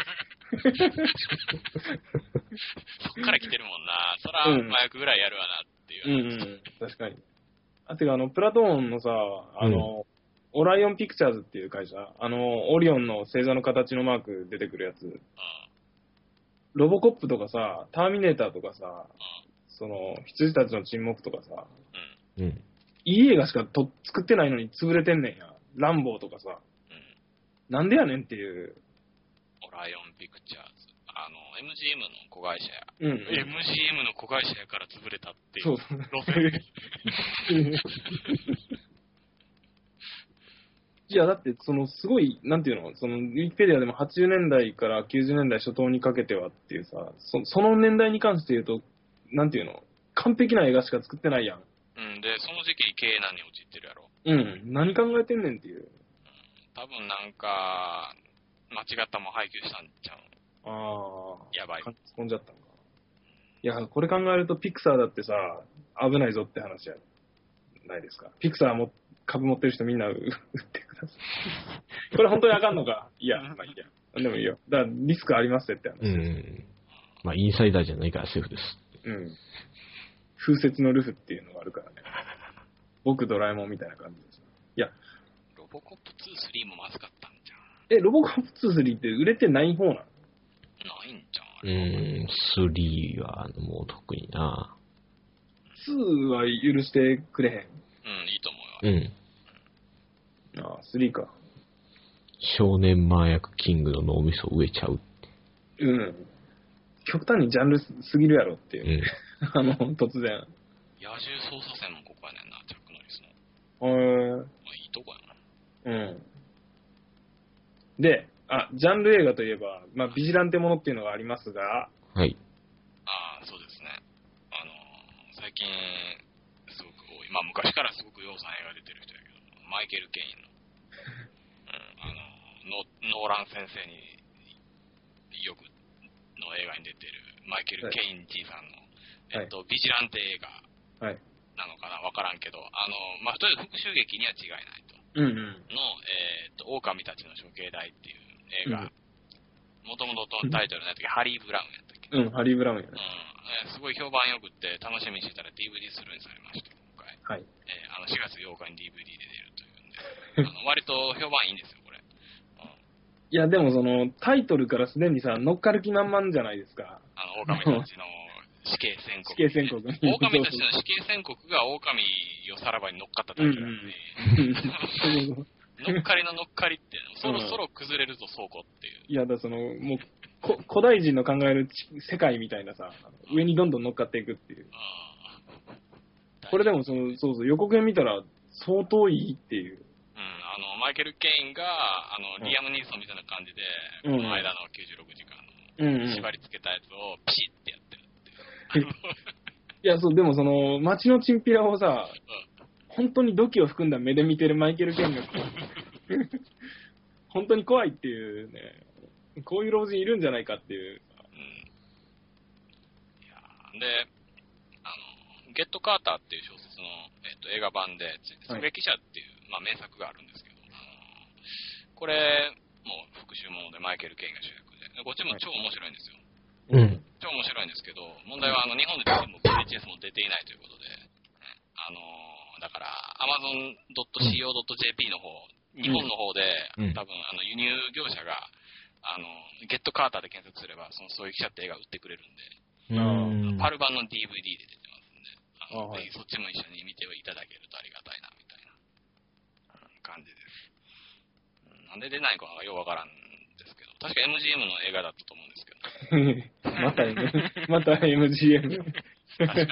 そっから来てるもんな。そら、 うん麻薬ぐらいやるわなっていうう。 んうん。確かに。あ、てか、あの、プラトーンのさ、あの、オライオンピクチャーズっていう会社、あの、オリオンの星座の形のマーク出てくるやつ、ロボコップとかさ、ターミネーターとかさ、その、羊たちの沈黙とかさ、 うん。うん。 うん。 いい映画しかと作ってないのに潰れてんねんや。ランボーとかさ、 うん。 なんでやねんっていう。 オライオンピクチャーズ。あの、エムジーエム の子会社や。 うん。 エムジーエム の子会社やから潰れたっていう。 そうそう。 路線。 いや、だって、その、すごい、なんていうの、その、ウィキペディアでもはちじゅうねんだいからきゅうじゅうねんだい初頭にかけてはっていうさ、そその年代に関して言うと、なんていうの、完璧な映画しか作ってないやん。 うん。で、その時期経営難に陥ってるやろ。 うん。何考えてんねんっていう。 多分なんか、間違ったもん配給したんちゃう。 ああ。 やばい。 突っ込んじゃったんか。いや、これ考えるとピクサーだってさ、危ないぞって話やないですか。ピクサーも株持ってる人みんな売ってください。これ本当にあかんのか。いや、まあいいや。でもいいよ。だからリスクありますって話。 うん。まあ、インサイダーじゃないからセーフです。 うん。風雪のルフっていうのがあるからね。僕ドラえもんみたいな感じです。いや、 ロボコップツー、スリーもまずかったんじゃん。 え、ロボコップツー、スリーって売れてない方なの？ ないんじゃん、あうれ。 ん、スリーはもう特にな。 ツーは許してくれへん。 うん、いいと思うよ。 うん。 ああ、スリーか。 少年麻薬キングの脳みそ植えちゃう。 うん。極端にジャンルすぎるやろっていうう。 ん。 あの、突然。 野獣捜査線もここやねんな、チャックノリスの。 へまあ、いいとこやな。 うん。で、あ、ジャンル映画といえば、まあ、ビジランテものっていうのがありますが、 はい。 ああ、そうですね。あの近、すごく多い。まあ昔からすごく洋さん映画出てる人やけど、マイケル・ケインの、うん、あの、ノーラン先生によくの映画に出てるマイケル・ケインじいさんの、はい、えっと、ビジランテ映画なのかな、わからんけど、あの、まあ、とりあえず復讐劇には違いないと。うんうん、の、えー、っと、狼たちの処刑台っていう映画、もともとのタイトルのやったっけ、ハリー・ブラウンやったっけ。 うん、ハリー・ブラウンやね。 うん、すごい評判よくって楽しみにしてたら ディーブイディー スルーにされました、今回。はい。えー、あのしがつようかに ディーブイディー で出るというんで、あの割と評判いいんですよ、これ。うん、 いや、でもその、タイトルからすでにさ、乗っかる気満々じゃないですか。 あの、狼たちの死刑宣告、 ね。死刑宣告。 狼たちの死刑宣告が狼をさらばに乗っかったタイトルなんで、うんうん、乗っかりの乗っかりって、そろそろ崩れるぞ、倉庫っていう。 いや、だその、もう、古代人の考える世界みたいなさ、上にどんどん乗っかっていくっていう。これでもその、そうそう、予告編見たら相当いいっていう。 うん、あの、マイケル・ケインが、あの、リアム・ニーソンみたいな感じで、うん、この間のきゅうじゅうろくじかんの縛り付けたやつをピシッてやってるっていう。 いや、そう、でもその、街のチンピラをさ、うん、本当に土器を含んだ目で見てるマイケル・ケインが、本当に怖いっていうね。こういう老人いるんじゃないかっていう。うん、 いやで、あの、ゲット・カーターっていう小説の、えっと、映画版で、狙撃者っていう、まあ、名作があるんですけど、あのこれ、もう復讐ものでマイケル・ケインが主役で、こっちも超面白いんですよ。うん。超面白いんですけど、問題はあの、日本で出ても ブイエイチエス も出ていないということで、あの、だから、アマゾン ドット シーオー ドット ジェーピー の方、日本の方で、うん、多分、あの、輸入業者が、あの、ゲットカーターで検索すれば、その狙撃者って映画売ってくれるんで、うん、パル版の ディーブイディー で出てますんで、あの、ぜひそっちも一緒に見ていただけるとありがたいな、みたいな感じです。なんで出ないかはようわからんですけど、確か エムジーエム の映画だったと思うんですけど。 また、M、また エムジーエム。 確かに。い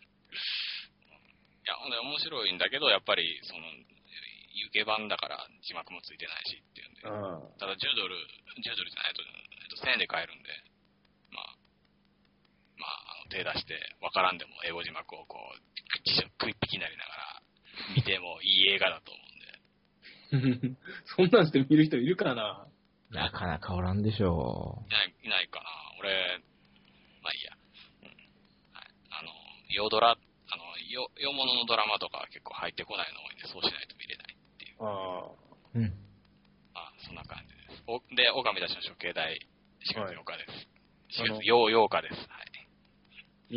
や、ほんで面白いんだけど、やっぱり、その、ユーケー版だから字幕もついてないしっていうんで、ただじゅうドル、じゅうドルじゃないと、えっと、せんえんで買えるんで、まあ、まあ、あの手出してわからんでも英語字幕をこう、食いっぴきになりながら見てもいい映画だと思うんで。 そんなんして見る人いるかな？ なかなかおらんでしょう。いない、いないかな。俺、まあいいや。うん、はい、あの、洋ドラ、あの、洋、洋物のドラマとかは結構入ってこないの多いんで、そうしないと見れない。 ああ。 うん。 あ、そんな感じです。おで、狼たちの処刑台、しがつようかです。はい、しがつようかです。はい。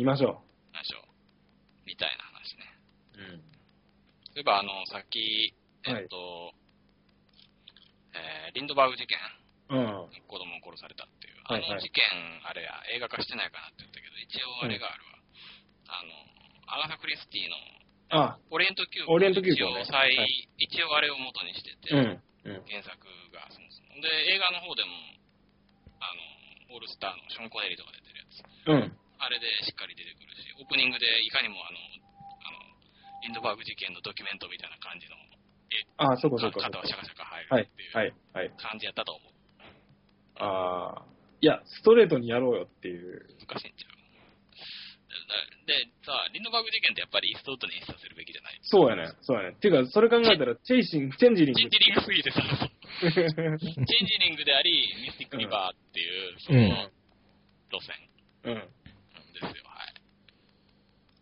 見ましょう。 見ましょう。みたいな話ね。うん。そういえば、あの、さっき、えっと、はい、えー、リンドバーグ事件。うん。子供を殺されたっていう。あの事件、はいはい、あれや、映画化してないかなって言ったけど、一応あれがあるわ。うん、あの、アガサ・クリスティの、 ああオリエント急行、オリエント急行、ね、一応、はい、一応あれを元にしてて、うんうん、原作がそもそも。で、映画の方でも、あの、オールスターのショーン・コネリーとか出てるやつ。うん。あれでしっかり出てくるし、オープニングでいかにもあの、あの、リンドバーグ事件のドキュメントみたいな感じの、え、 ああ、そうかそうか。 肩はシャカシャカ入るっていう感じやったと思う。 ああ、いや、ストレートにやろうよっていう。 難しいんちゃう。で、さ、リンドバーグ事件ってやっぱりイーストウッドに演出させるべきじゃない？ そうやね。そうやね。っていうか、それ考えたら、チェイシング、チェンジリング。 チェンジリングすぎてさ、チェンジリングであり、ミスティックリバーっていう、その、路線。うん。ですよ、はい。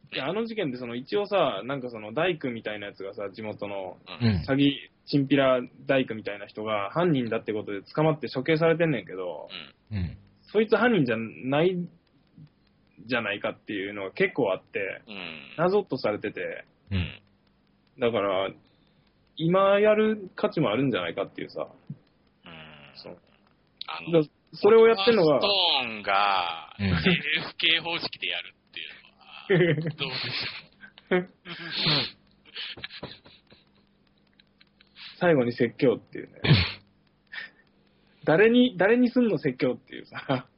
いや、あの事件で、その、一応さ、なんかその、大工みたいなやつがさ、地元の、詐欺、チンピラ大工みたいな人が、犯人だってことで捕まって処刑されてんねんけど、うん。そいつ犯人じゃないじゃないかっていうのが結構あって、うん、謎っとされてて、うん、だから、今やる価値もあるんじゃないかっていうさ、うん、そうあのだそれをやってるのが、 ストーンが エルエフ 系方式でやるっていうのは、どうでしょう。 最後に説教っていうね。誰に、誰にすんの説教っていうさ。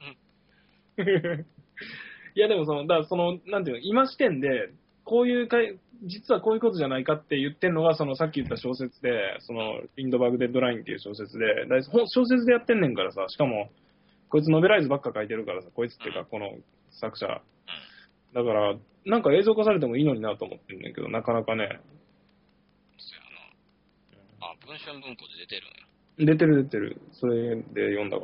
いやでもその、だその、なんていうの、今視点で、こういうかい、実はこういうことじゃないかって言ってんのが、そのさっき言った小説で、その、リンドバーグ・デッドラインっていう小説で、だ小説でやってんねんからさ、しかも、こいつノベライズばっか書いてるからさ、こいつっていうか、この作者。だかだから、なんか映像化されてもいいのになと思ってるんだけど、なかなかね。 そうやな。あ、文春文庫で出てるんや。 出てる出てる。それで読んだから。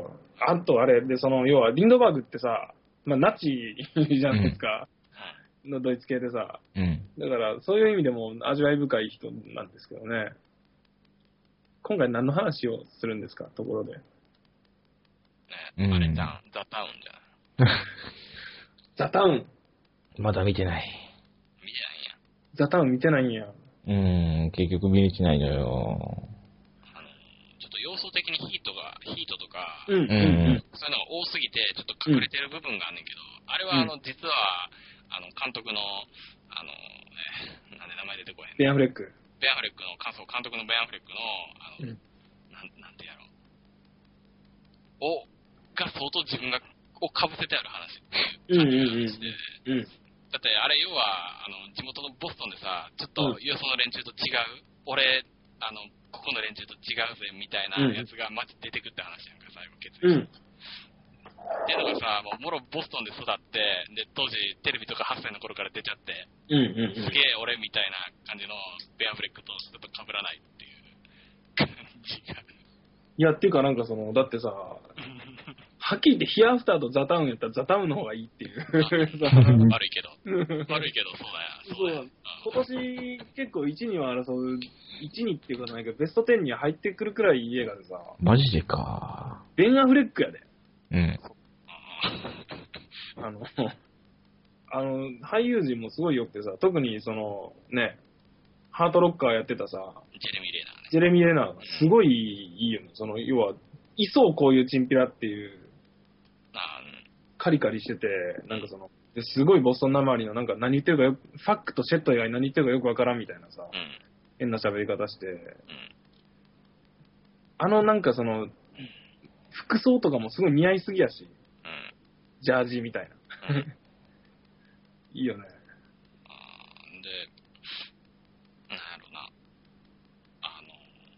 あとあれ、で、その、要は、リンドバーグってさ、まあ、ナチじゃないですか。うん、のドイツ系でさ。 うん。 だから、そういう意味でも味わい深い人なんですけどね。今回何の話をするんですか、ところで。 ね、あれじゃん、うん、ザ・タウンじゃん。 ザ・タウン。 まだ見てない。 見てないんや。 ザ・タウン見てないんや。 うーん、結局見れてないのよ。 あの、ちょっと要素的にヒートが、ヒートとか、 うん、うん、 そういうのが多すぎて、ちょっと隠れてる部分があんねんけど、うん、あれは、あの、実は、あの、監督の、あの、えー、なんで名前出てこへん。 ベン・アフレック。 ベン・アフレックの、監督のベン・アフレックの、あの、 うん、 なん、なんてやろう。を、が相当自分が、をかぶせてある話っていう感じがして、うんうんうんうん、だってあれ要は、あの、地元のボストンでさ、ちょっと、よその連中と違う、俺、あの、ここの連中と違うぜ、みたいなやつがマジ出てくって話やんか、最後、決意。うん。っていうのがさ、もう、もろボストンで育って、で、当時、テレビとかはっさいの頃から出ちゃって、 うんうんうん、 すげえ俺みたいな感じのベン・アフレックとちょっと被らないっていう感じが。 いや、っていうかなんかその、だってさ、はっきり言ってヒアアフターとザタウンやったらザタウンの方がいいっていう。 悪いけど。悪いけど、そうだよ。そうだよ。 今年結構いち、には争う、いち、にっていうことないけど、ベストじゅうに入ってくるくらいいい映画でさ。 マジでか。 ベン・アフレックやで。 うん。 あの、あの、俳優陣もすごい良くてさ、特にその、ね、ハートロッカーやってたさ、 ジェレミー・レーナーね。 ジェレミー・レーナーがすごいいいよね。その、要は、いそうこういうチンピラっていう、カリカリしてて、なんかその、すごいボストンなまりの、なんか何言ってるかよく、ファックとシェット以外何言ってるかよくわからんみたいなさ、うん、変な喋り方して、うん、あのなんかその、服装とかもすごい似合いすぎやし、うん、ジャージみたいな。うん、いいよね。 あで、なんやろな、あの、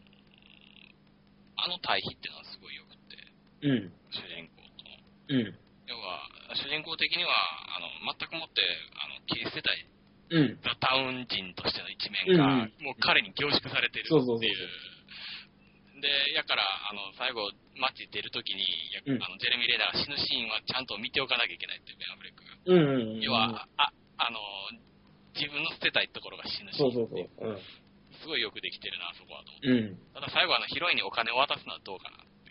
あの対比っていうのはすごいよくて、うん、主人公との。うん、要は、主人公的には、あの、全くもって、あの、切り捨てたい、うん、ザ・タウン人としての一面が、うんうん、もう彼に凝縮されてるっていう。そうそうそうそうで、やから、あの、最後、街出るときに、うん、あの、ジェレミー・レーナーが死ぬシーンはちゃんと見ておかなきゃいけないっていう、ベン・アフレックが。うんうんうん、要は、あ、あの、自分の捨てたいところが死ぬシーンっていう。そうそうそう。うん、すごいよくできてるな、そこはと。うん、ただ最後、あの、ヒロインにお金を渡すのはどうかなっていう、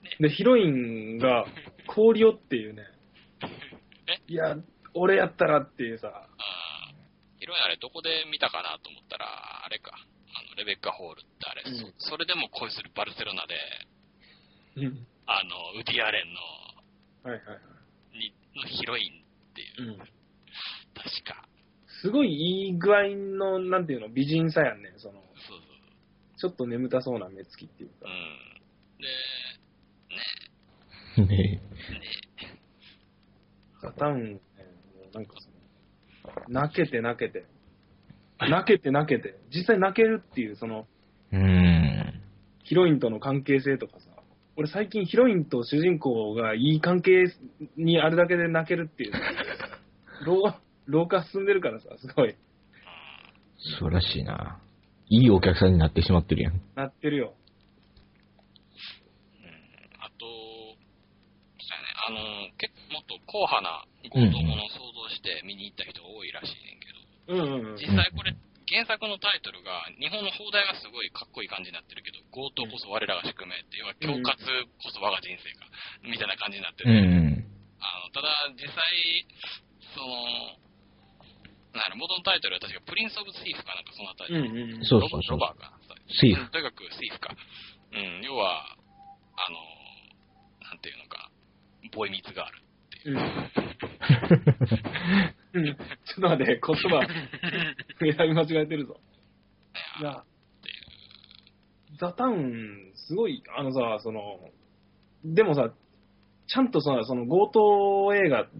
ね。 で、ヒロインが、氷をっていうね。いや、俺やったらっていうさ。 あヒロインあれどこで見たかなと思ったら、あれか。あの、レベッカ・ホールってあれ、うん、そ、それでも恋するバルセロナで、うん、あの、ウディ・アレンの、はいはいはい。に、のヒロインっていう。うん、確か。 すごいいい具合の、なんていうの、美人さやんね。その、そうそうちょっと眠たそうな目つきっていうか。うん。で、ねねねザ・タウン、なんかその、泣けて泣けて、泣けて泣けて、実際泣けるっていう、その、 うーんヒロインとの関係性とかさ、俺最近ヒロインと主人公がいい関係にあるだけで泣けるっていう、老、老化進んでるからさ、すごい。 素晴らしいな。いいお客さんになってしまってるやん。 なってるよ。 あの、結構もっと硬派な強盗ものを想像して見に行った人が多いらしいねんけど、うんうんうん、実際これ、原作のタイトルが、日本の放題がすごいかっこいい感じになってるけど、強盗こそ我らが宿命って、要は恐喝こそ我が人生か、みたいな感じになってて、うんうん、あのただ実際、その、なんやろ、元のタイトルは確かプリンス・オブ・シーフかなんかそのあたり、うんうん、 そうそうそうロバーか。 シーフ。 とにかくシーフか。うん、要は、あの、なんていうのか、ボイミツがあるっていう。 うん、ちょっと待って、言葉、選び間違えてるぞ。いや、ザ・タウン、すごい、あのさ、その、でもさ、ちゃんとさ、その強盗映画って、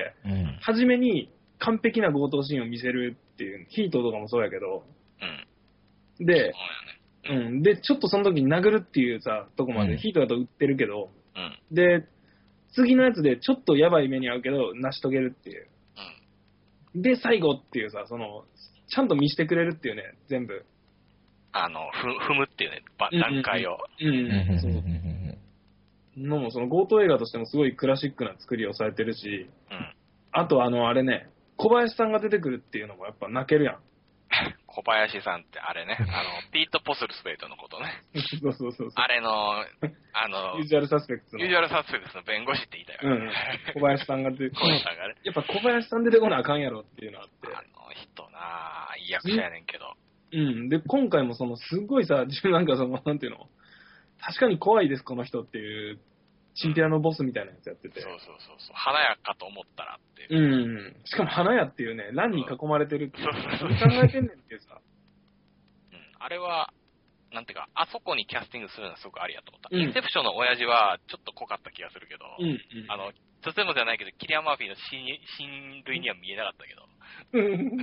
うん、初めに完璧な強盗シーンを見せるっていう、ヒートとかもそうやけど、うん、で、うん、で、ちょっとその時に殴るっていうさ、とこまで、うん、ヒートだと売ってるけど、うん、で、次のやつでちょっとやばい目に遭うけど、成し遂げるっていう。 で、最後っていうさ、その、ちゃんと見してくれるっていうね、全部。 あの、ふ踏むっていうね、ば段階を。 うん、うん、そうそう。のも、その強盗映画としてもすごいクラシックな作りをされてるし、 うん。 あとあの、あれね、小林さんが出てくるっていうのもやっぱ泣けるやん。 小林さんってあれね、あの、ピート・ポスルスペイトのことね。 そうそうそうそう。 あれの、あの、 ユージュアルサスペクツの。 ユージュアルサスペクツの弁護士って言いたいわ、ね。 うん。小林さんが出て小林さんがね。 やっぱ小林さん出てこなあかんやろっていうのあって。 あの人なぁ、いい役者やねんけど。 うん。で、今回もその、すごいさ、自分なんかその、なんていうの、確かに怖いです、この人っていう、チンピラのボスみたいなやつやってて。 そうそうそうそう。華やかと思ったらっていう。 うん。しかも花屋っていうね、欄に囲まれてるっていう。 そう何考えてんねんっていうさ。 うん。あれは、なんていうか、あそこにキャスティングするのはすごくありやと思った。 うんインセプションの親父はちょっと濃かった気がするけど、 うん、うん。 あの、とてもじゃないけど、キリアン・マーフィーの親親類には見えなかったけど。 うん。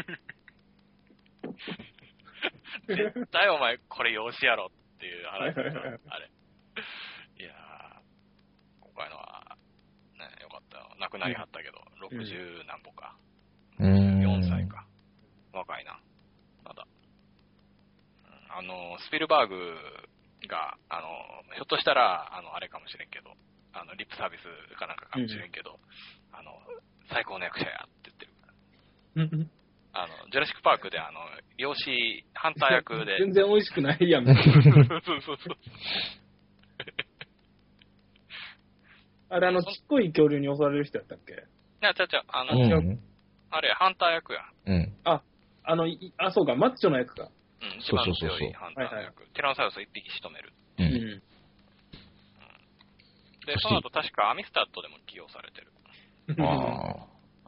絶対お前これ養子やろっていう話でしょ、 はいはいはいあれ。いやー、今回のは、ね、よかったよ。亡くなりはったけど、ろくじゅう何歩か。 うんよんさいか。若いな。まだ。あの、スピルバーグが、あの、ひょっとしたら、あの、あれかもしれんけど、あの、リップサービスかなんかかもしれんけど、あの、最高の役者やって言ってる。 うんあの、ジュラシックパークで、あの、養子、ハンター役で。 全然美味しくないやん。 そうそうそう。 あれ、あの、ちっこい恐竜に襲われる人やったっけ？ いや、ちゃうちゃう、あの、 うん。 あれ、ハンター役や。 うん。 あ、あの、いあ、そうか、マッチョの役か。 うん、一番そうそうそうそう強いハンターの役。ティラノサウルスを一匹仕留める。 う。 うんん。 で、 そしてその後確かアミスタッドでも起用されてる。 ああ。 は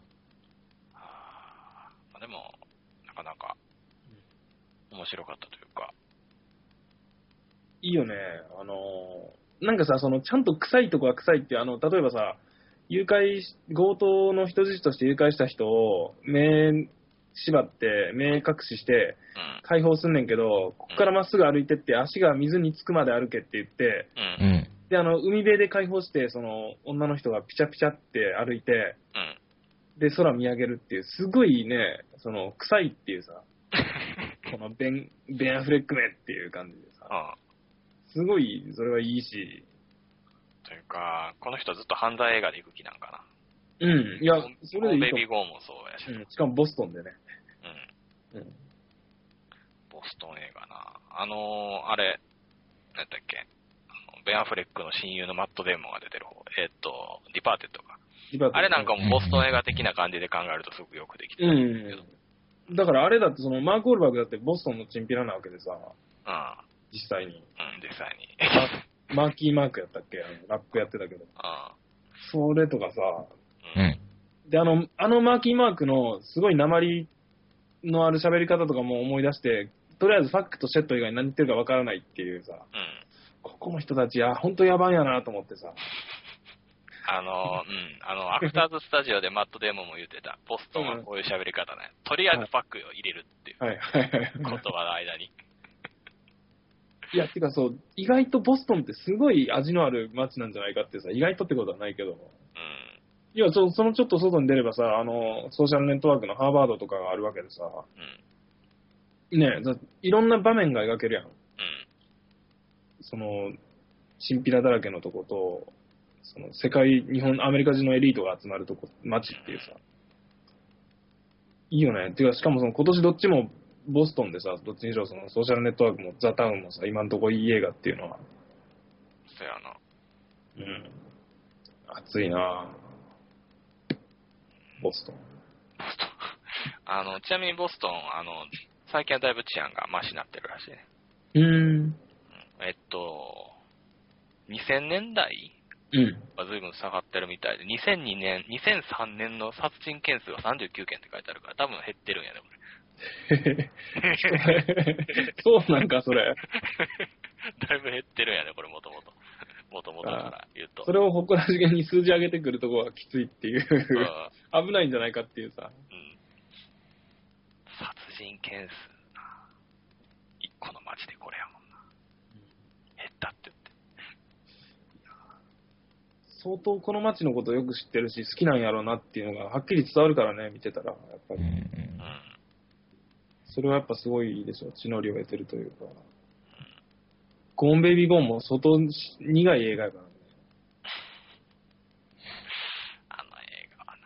あまあでも、なかなか、面白かったというか。 いいよね。あのー、なんかさ、その、ちゃんと臭いとこは臭いっていう、あの、例えばさ、誘拐し、強盗の人質として誘拐した人を、目縛って、目隠しして、 うん。 解放すんねんけど、ここからまっすぐ歩いてって、足が水につくまで歩けって言って、 う。 うんん。 で、あの、海辺で解放して、その、女の人がピチャピチャって歩いて、 うん。 で、空見上げるっていう、すごいね、その、臭いっていうさ、このベン、ベンアフレックめっていう感じでさ、 うん。 すごい、それはいいし、 というか、この人ずっと犯罪映画で行く気なんかな。 うん、いや、それでいいとベイビーゴーもそうやし。 思う、うん。しかもボストンでね。 うん。 うん。 ボストン映画な。あのー、あれ、なんだっけ。あのベン・アフレックの親友のマット・デーモンが出てる方。えーっと、ディパーテッドか。あれなんかもボストン映画的な感じで考えるとすごくよくできてうるけど。 ん。だからあれだって、その、マーク・オールバーグだってボストンのチンピラなわけでさ、 うん。 実際に。 うん、実際に。 マーキー・マークやったっけ、あのラップやってたけど。 うそれとかさ、 ん。 ううん。 ん。 で、あの、あのマーキー・マークのすごい訛りのある喋り方とかも思い出して、とりあえずファックとシェット以外何言ってるかわからないっていうさ、 うん。 ここの人たち、いや、ほんとやばいやなと思ってさ。 あの、うん。あの、アクターズスタジオでマット・デーモンも言ってた。ボストンはこういう喋り方ね。とりあえずファックを入れるっていうはいはいはい。 言葉の間に。 いや、てかそう、意外とボストンってすごい味のある街なんじゃないかってさ、意外とってことはないけど、 うん。 いや、そそのちょっと外に出ればさ、あの、ソーシャルネットワークのハーバードとかがあるわけでさ、 うん。 ねえ、だいろんな場面が描けるやん。 うん。 その、チンピラだらけのとこと、その世界、日本、アメリカ人のエリートが集まるとこ、街っていうさ、いいよね。てか、しかもその今年どっちもボストンでさ、どっちにしろそのソーシャルネットワークもザ・タウンもさ、今んとこいい映画っていうのは、 そやな。 うん、熱いなぁ。ボストン。 あの、ちなみにボストン、あの、最近はだいぶ治安がマシになってるらしいね。 うーん。 うんえっと、にせんねんだいうん。 は随分下がってるみたいで、にせんにねん、にせんさんねんの殺人件数がさんじゅうきゅうけんって書いてあるから、多分減ってるんやね、これ。 そうなんか、それ。 だいぶ減ってるんやね、これ、もともと。もともとから言うと。 それを誇らしげに数字上げてくるとこはきついっていううん。 危ないんじゃないかっていうさ。 うん殺人件数な。一個の町でこれやもんな。減ったって言って。 相当この街のことをよく知ってるし、好きなんやろうなっていうのがはっきり伝わるからね、見てたら、やっぱり。 うん。 それはやっぱすごいでしょ、血のりを得てるというか。ゴーンベイビーゴーンも相当苦い映画やからね。 あの映画はな。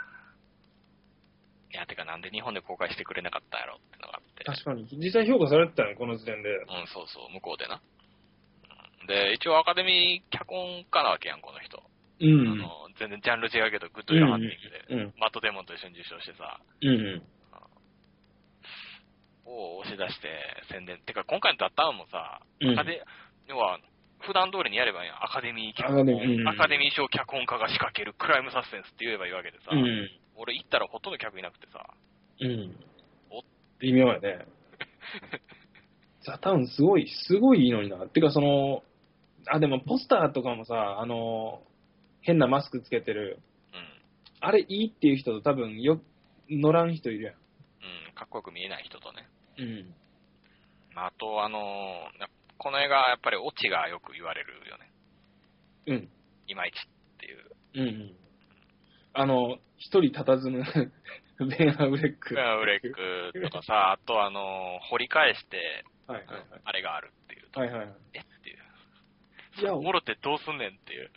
いや、てかなんで日本で公開してくれなかったんやろってのがあって。 確かに。実際評価されてたよね、この時点で。 うん、そうそう、向こうでな。で、一応アカデミー脚本家なわけやん、この人。 うん。 あの、全然ジャンル違うけど、グッドウィルハンティングで、 うんうん、 マットデモンと一緒に受賞してさ、 うんうん。 を押し出して宣伝。てか、今回のダッタウンもさ、 うんアカデ要は、普段通りにやればいいやん。アカデミー脚アカ本、 デミーうんアカデミー賞脚本家が仕掛けるクライムサスペンスって言えばいいわけでさ、 うん俺行ったらほとんど客いなくてさ、 うん。 お微妙やね。ザ・タウンすごい、すごいいいのにな。てかその、あ、でもポスターとかもさ、あの、変なマスクつけてる、 うん。 あれいいっていう人と多分よ、乗らん人いるやん。 うん、かっこよく見えない人とね。 うん。 まあ、あと、あのーこの映画、やっぱりオチがよく言われるよね。 うん。 いまいちっていう。 うんうん。あの、一人佇むベン・アウレック。 ウレックとかさ、あとあのー掘り返して、 はいはいはい。 あれがあるっていうと。 はいはいはい。 えっていう。 いや、 おもろってどうすんねんっていう。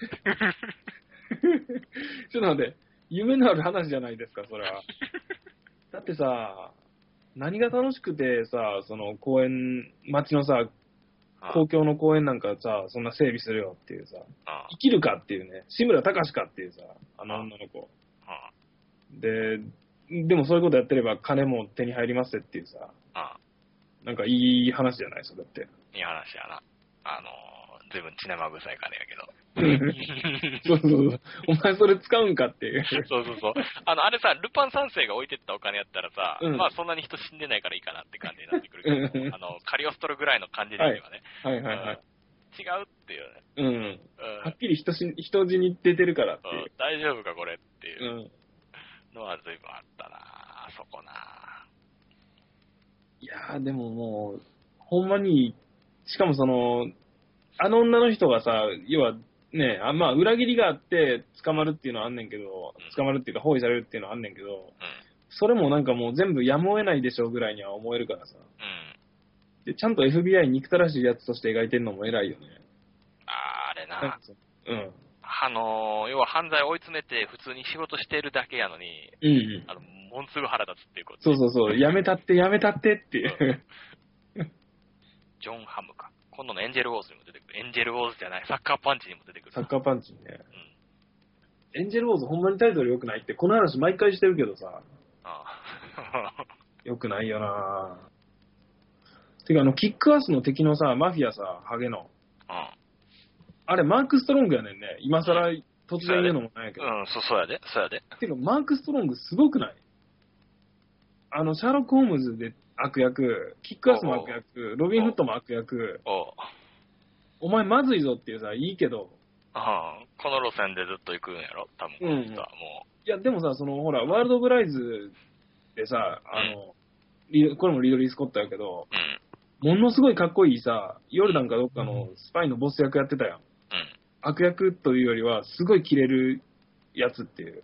ちょっと待って、夢のある話じゃないですか、それは。だってさ、何が楽しくてさ、その公園、街のさ、公共の公園なんかさ、そんな整備するよっていうさ、 あ生きるかっていうね、志村隆かっていうさ、あの女の子。 あで、でもそういうことやってれば金も手に入りますっていうさ、 あなんかいい話じゃないそれって。 いい話やな。あのー、ずいぶん血生臭い金やけど。 そうそうそう。お前それ使うんかっていう。 そうそうそう。あの、あれさ、ルパン三世が置いてったお金やったらさ、 うんまあそんなに人死んでないからいいかなって感じになってくるけど、 うんあの、カリオストロぐらいの感じで言えばね、 はいはいはい。 違うっていうね。 うん。 うんはっきり人し人死に出てるからっていううん。大丈夫かこれっていううん。 のは随分あったなあそこな。 いやーでももう、ほんまに、しかもその、あの女の人がさ、要はね、あまあ裏切りがあって捕まるっていうのはあんねんけど、捕まるっていうか包囲されるっていうのはあんねんけど、 うん。 それもなんかもう全部やむを得ないでしょうぐらいには思えるからさ。 うん。 で、ちゃんと エフビーアイ 憎たらしいやつとして描いてるのも偉いよね。 あーあれな。 うん。 あのー、要は犯罪を追い詰めて普通に仕事してるだけやのに、 うんうん。 あの、もんすぐ腹立つっていうこと。 そうそうそう、やめたってやめたってっていう。 ジョン・ハムか。今度のエンジェル・ウォーズにも出てくる。エンジェル・ウォーズじゃない、サッカーパンチにも出てくる。 サッカーパンチにね。 うん。 エンジェルウォーズほんまにタイトル良くないって、この話毎回してるけどさ、 ああ。 良くないよなぁ。てかあの、キックアスの敵のさ、マフィアさ、ハゲの。 うん。 あれ、マーク・ストロングやねんね。今更突然言うのもないけど。 うん、そ、そうやで、そうやで。 てか、マーク・ストロングすごくない？あの、シャーロック・ホームズで悪役、キックアスも悪役、ロビン・フットも悪役、 おう。 お前まずいぞっていうさ、いいけど、 ああ、この路線でずっと行くんやろ多分この人はもいや、でもさ、その、ほら、ワールド・オブ・ライズでさ、あの、リこれもリドリー・スコットやけど、 う。うん。 ものすごいかっこいいさ、ヨルダンかどっかのスパイのボス役やってたやん。 うん。 悪役というよりは、すごいキレるやつっていう。 うん。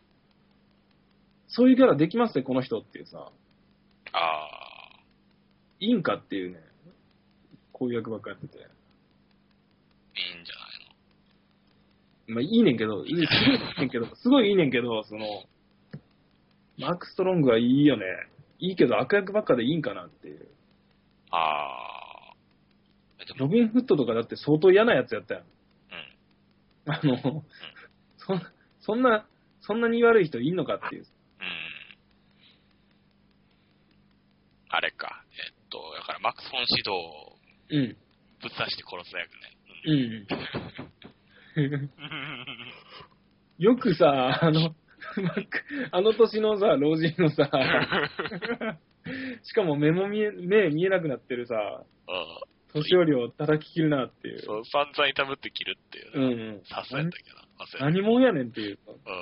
そういうキャラできますね、この人っていうさ。 ああ。 いいんかっていうね。こういう役ばっかやってて。 いいんじゃないの？ まあいいねんけど、いいすごいいいねんけど、すごいいいねんけど、その、マーク・ストロングはいいよね。いいけど悪役ばっかでいいんかなっていう。 ああ。でもロビン・フットとかだって相当嫌なやつやったやん。 うん。 あの、そんそんな、そんなに悪い人いんのかっていう。 うん。あれか。えっと、だからマックス・フォン・シドをうん。 ぶっ刺して殺す役ね。 うん。 うん。 よくさ、あの、あの年のさ、老人のさ、しかも目も見え、目見えなくなってるさ、年寄りを叩き切るなっていう。 そう、散々痛むって切るっていう。 うんうん。 さすがやったけど。忘れた何者やねんっていう。 うん。いやー、い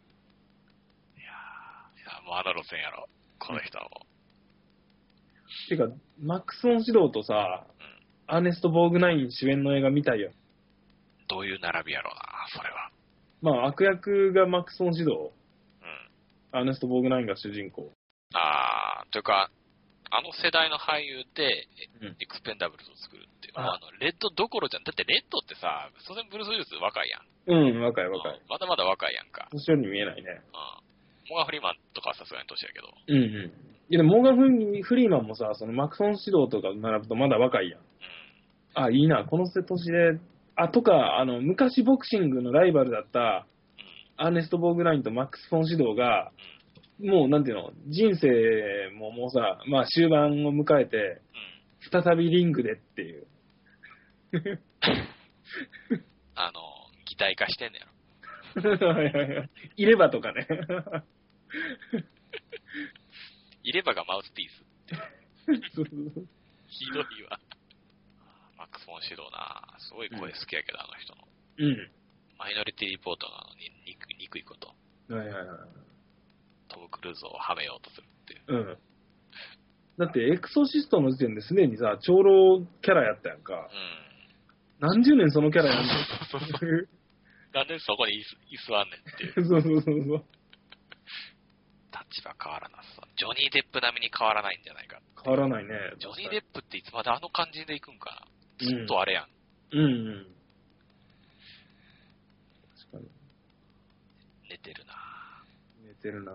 やもうあの路線やろ。この人はもてか、マックス・オン・シドーとさ、アーネスト・ボーグナイン主演の映画見たいよ。 う。どういう並びやろうな。 それは。 まあ、悪役がマックス・フォン・シドうん。 アーネスト・ボーグナインが主人公。 あー、というか、あの世代の俳優で、 うんエクスペンダブルズを作るっていう。 ああの、レッドどころじゃん。だってレッドってさ、当然ブルース・ウィルス若いやん。 うん、若い若い。 うんまだまだ若いやんか。 年寄りに見えないね。 うん。モガン・フリーマンとかはさすがに年やけど。 うんうん。いや、でも、モーガンフリー・フリーマンもさ、そのマックス・フォン・シドとか並ぶとまだ若いやん。 うん。 あ、いいな、この年で、あ、とか、あの、昔ボクシングのライバルだった、アーネスト・ボーグナインとマックス・フォン・シドが、もう、なんていうの、人生ももうさ、まあ終盤を迎えて、再びリングでっていう。 あの、擬態化してんねやろ。 いればとかね。 いればがマウスピース。 そうそうそうひどいわ。マックス・フォン・シドーなすごい声好きやけど、あの人の。 うん。 マイノリティリポートなのに憎い憎いこと。 はいはいはい。 トム・クルーズをはめようとするっていう。 うん。だって、エクソシストの時点ですでにさ、長老キャラやったやんか。 うん。 何十年そのキャラやんのそうそうそうなんでそこに居座んねんっていう。 そうそうそうそう。 立場変わらなさ。ジョニー・デップ並みに変わらないんじゃないか。 変わらないね。 ジョニー・デップっていつまであの感じで行くんかな。 うんずっとあれやん。 うんうん。確かに。 寝てるな寝てるなぁ。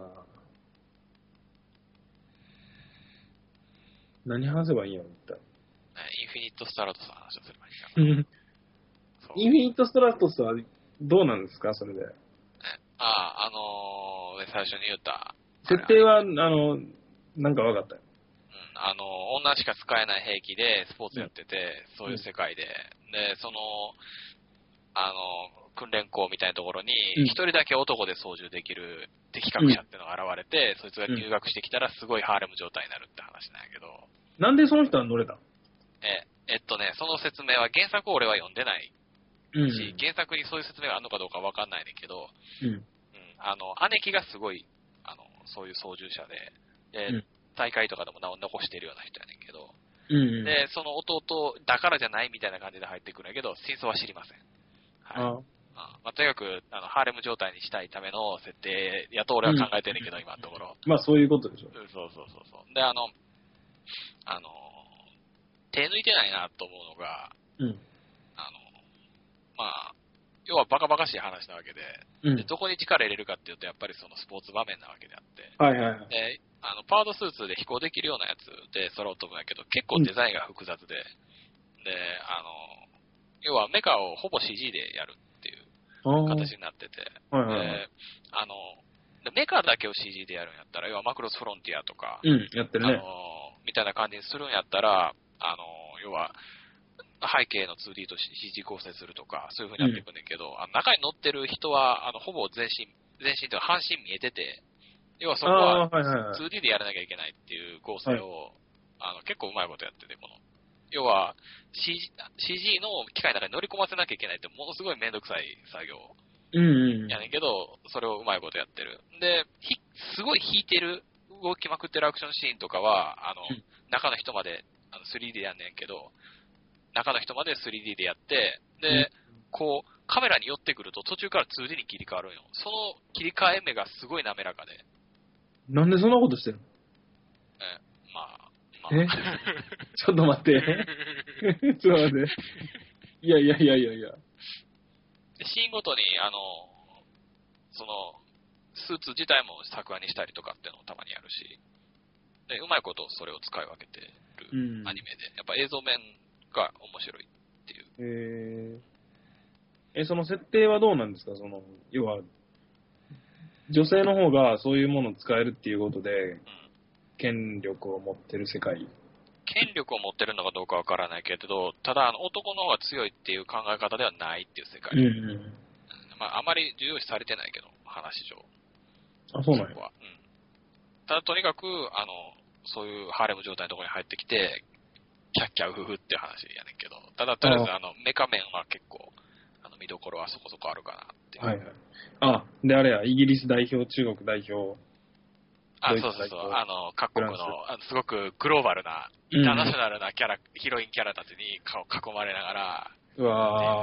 何話せばいいんやろ、一体。 インフィニット・スタラトスの話をすればいいかな。そうインフィニット・ストラトスはどうなんですか、それで。 ああ、あのー、最初に言った。 設定は、あの、なんか分かったよ。 うん、あの、女しか使えない兵器でスポーツやってて、そういう世界で、で、その、あの、訓練校みたいなところに、 うん一人だけ男で操縦できる敵格者っていうのが現れて、そいつが入学してきたらすごいハーレム状態になるって話なんやけど、 なんでその人は乗れた？ え、えっとね、その説明は原作を俺は読んでないうん。 し、原作にそういう説明があるのかどうかわかんないねんけど、 うん。 うん、あの、姉貴がすごい、あの、そういう操縦者で、で、 うん大会とかでも名を残してるような人やねんけど、 うん。 で、その弟だからじゃないみたいな感じで入ってくるんやけど、真相は知りません。はい。 ああまあ、とにかくあのハーレム状態にしたいための設定やと俺は考えてんねんけど、今のところ。 まあ、そういうことでしょ。 そうそうそうそう。で、あの、あの、手抜いてないなと思うのが、 うん。 あの、まあ、要はバカバカしい話なわけで、 うん。 でどこに力入れるかっていうと、やっぱりそのスポーツ場面なわけであって、 はいはいはい。 で、あの、パワードスーツで飛行できるようなやつで空を飛ぶんやけど、結構デザインが複雑で、で、あの、要はメカをほぼ シージー でやるっていうああ。 形になってて、 はいはいはい。 で、あの、でメカだけを シージー でやるんやったら、要はマクロスフロンティアとか、 うん、やってるね。 あの、みたいな感じにするんやったら、あの、要は、背景の ツーディー と シージー 構成するとか、そういう風になっていくんだけど、あの中に乗ってる人は、あの、ほぼ全身、全身というか半身見えてて、要はそこはあーはいはいはいツーディー でやらなきゃいけないっていう構成を、あの、結構うまいことやってて、この、要は シージー、シージー の機械の中に乗り込ませなきゃいけないってものすごいめんどくさい作業うんうん。 やねんけど、それをうまいことやってる。で、ひすごい引いてる、動きまくってるアクションシーンとかは、あの、 うん中の人まであの スリーディー でやんねんけど、中の人まで スリーディー でやって、で、 うんこう、カメラに寄ってくると途中から ツーディー に切り替わるんよ。その切り替え目がすごい滑らかで、 なんでそんなことしてるの？ えまあ、まえちょっと待って。ちょっと待って。いやいやいやいやいや。 でシーンごとに、あの、その、スーツ自体も作画にしたりとかっていうのもたまにやるし、で、うまいことそれを使い分けてるうんアニメで、やっぱ映像面が面白いっていう。 えー、え、その設定はどうなんですか？その、要は、女性の方がそういうものを使えるっていうことで、 うん。 権力を持ってる世界。 権力を持ってるのかどうかわからないけれど、ただ、あの男の方が強いっていう考え方ではないっていう世界。 うんうん。 まあ、あまり重要視されてないけど、話上。 あ、そうなんや。 こは。うん。ただ、とにかく、あの、そういうハーレム状態のところに入ってきて、キャッキャウフフっていう話やねんけど、ただ、とりあえず、あの、メカ面は結構、あの、見どころはそこそこあるかなっていう。 はいはい。あ、で、あれや、イギリス代表、中国代表。 あ、 ドイツそうそうそう。 代表あの、各国のフランス、 あのすごくグローバルな、インターナショナルなキャラ、ヒロインキャラたちに顔囲まれながら、 うわっていう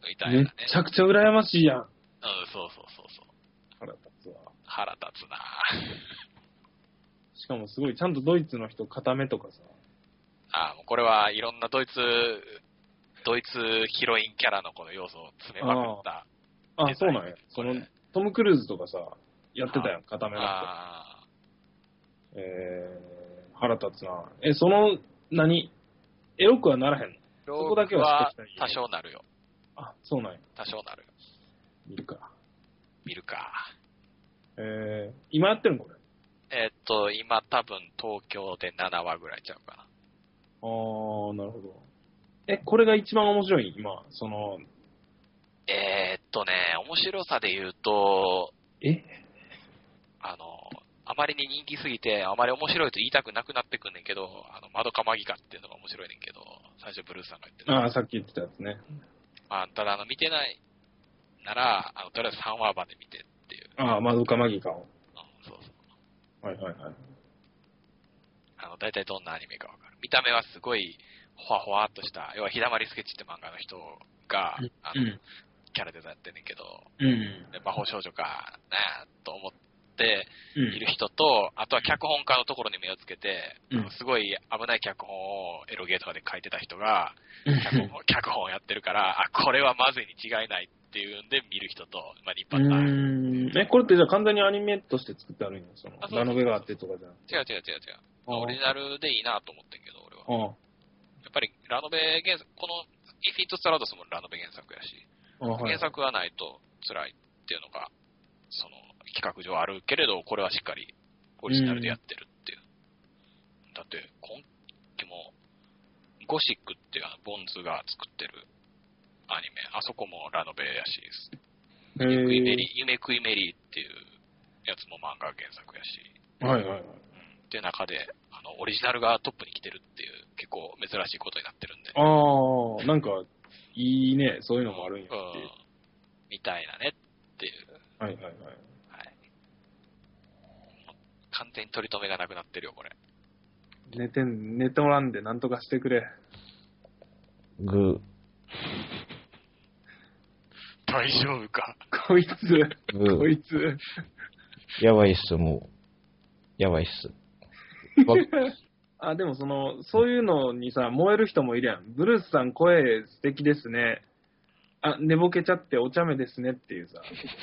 みたいなね。 めちゃくちゃ羨ましいやん。 うん、そうそうそうそう。 腹立つわ。 腹立つなしかもすごい、ちゃんとドイツの人固めとかさ。 ああ、もうこれはいろんなドイツ、ドイツヒロインキャラのこの要素を詰めまくった。 ああ、そうなんや。その、トム・クルーズとかさ、やってたやん、固めの人。 ああ。 えー、腹立つな。え、その、何エロくはならへんの？そこだけはしてきたい。 多少なるよ。 あ、そうなんや。 多少なるよ。 見るか。 見るか。 えー、今やってるのこれ？ えー、っと、今多分東京でななわぐらいちゃうかな。 あー、なるほど。え、これが一番面白い今、その、 えー、っとね、面白さで言うと、 えあの、あまりに人気すぎて、あまり面白いと言いたくなくなってくんねんけど、あの、マドカマギカっていうのが面白いねんけど、最初ブルースさんが言ってた。 ああ、さっき言ってたやつね。 まあ、ただあの、見てないなら、あの、とりあえずさんわまで見てっていう。 ああ、マドカマギカを。 うん、そうそう。 はいはいはい。 あの、大体どんなアニメかわかる。見た目はすごい、ほわほわっとした、要は、ひだまりスケッチって漫画の人が、あの、 うん、 キャラデザやってんねんけど、 うん。 で魔法少女かなと思ってうんいる人と、あとは脚本家のところに目をつけて、 うんあのすごい危ない脚本をエロゲーとかで書いてた人が、 うん脚本脚本をやってるから、あ、これはまずいに違いないっていうんで見る人と、まあ、一う般の。 ーん。え、これってじゃあ完全にアニメとして作ってあるんや、そのあそうそうそうラノベがあってとかじゃなくて。 違う違う違う違う。 あーオリジナルでいいなと思ってんけど、俺は。 あやっぱりラノベ原作、このイフィット・ストラドスもラノベ原作やし、 あ、はい。 原作がないと辛いっていうのが、その企画上あるけれど、これはしっかりオリジナルでやってるっていう。うん、だって、今期も、ゴシックっていうあのボンズが作ってるアニメ、あそこもラノベやし、 へ夢食いメーリー、夢食いメリーっていうやつも漫画原作やし、 はいはいはい。 うん、っていう中で、あの、オリジナルがトップに来てるっていう、結構珍しいことになってるんで。 ああ、なんか、いいね。そういうのもあるんやっていう。 うん、みたいなねっていう。 はいはいはい。 はい。完全に取り留めがなくなってるよ、これ。 寝てん、寝とらんでなんとかしてくれ。 ぐ、 大丈夫か。 こいつ、 ぐこいつ。 やばいっす、もう。やばいっす。わあ、でもその、そういうのにさ、燃える人もいるやん。ブルースさん声素敵ですね。あ、寝ぼけちゃってお茶目ですねっていうさ。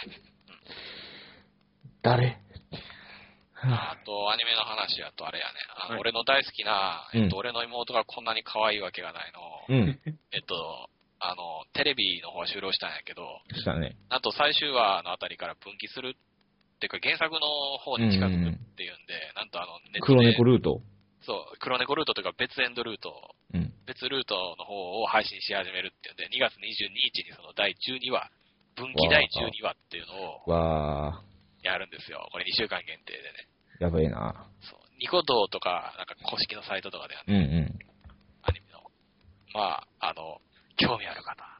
誰あと、アニメの話やとあれやね。あの、 はい俺の大好きな、 うんえっと、俺の妹がこんなに可愛いわけがないの。 うん。 えっと、あの、テレビの方は終了したんやけど、 したね。 なんと最終話のあたりから分岐するっていうか原作の方に近づくっていうんで、なんとあの、ネットで黒猫ルート。 そう、黒猫ルートというか別エンドルート、 うん。 別ルートの方を配信し始めるっていうんで、にがつにじゅうににちにそのだいじゅうにわ、分岐だいじゅうにわっていうのをわやるんですよ。これにしゅうかん限定でね。 ー、やばいな。 そう。ニコ動とか、なんか公式のサイトとかではうんうね、 ん。 アニメの。まあ、あの、興味ある方。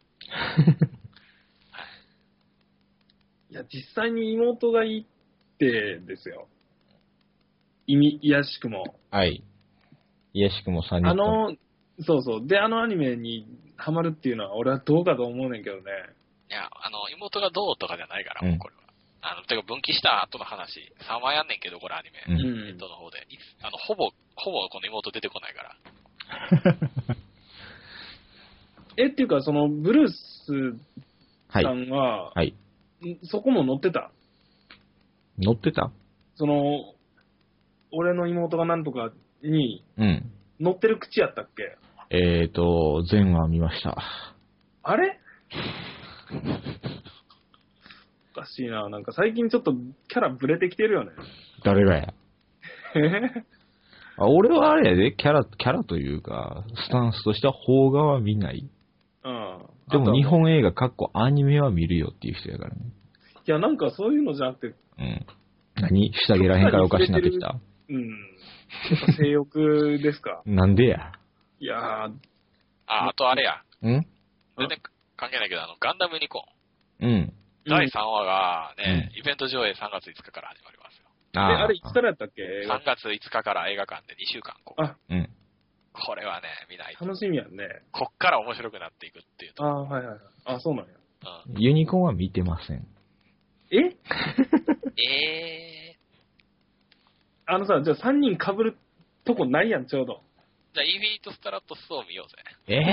いや、実際に妹がいいってですよ。意味、いやしくも。 はい。いやしくもさんにん。 あの、そうそう。で、あのアニメにハマるっていうのは俺はどうかと思うねんけどね。 いや、あの、妹がどうとかじゃないから、 うんもうこれは。あの、てか分岐した後の話、さんわやんねんけど、これアニメ。 うんうんネットの方で。いつあの、ほぼ、ほぼこの妹出てこないから。 え、っていうか、その、ブルースはいさ。んは、 はい。 んそこも載ってた乗ってたその、俺の妹がなんとかにうん。 載ってる口やったっけえーと、前話見ました。 あれおかしいな。なんか最近ちょっとキャラブレてきてるよね。 誰がやえあ俺はあれやで、キャラ、キャラというか、スタンスとしては邦画は見ない。 うん。 でも日あとは本映画、かっこアニメは見るよっていう人やからね。 いや、なんかそういうのじゃなくて、 うん。何下着らへんからおかしになってきたうん。やっぱ性欲ですか。 なんでやいやー、 あ、あとあれや。 ん全然関係ないけど、あの、ガンダムユニコーン。 うん。 だいさんわがね、 うイベント上映さんがついつかから始まりますよ。 え、 ああれいつからやったっけ映画さんがついつかから映画館でにしゅうかん公開。 あ、 うん。 これはね、見ないと。 楽しみやんね。 こっから面白くなっていくっていうと。 ああ、はいはいはい。あ、そうなんや。 うん、 ユニコーンは見てません。 ええあのさ、じゃあさんにん被るとこないやん、ちょうど。 ー。じゃあ、イーフィート・ストラトスを見ようぜ。 えぇ、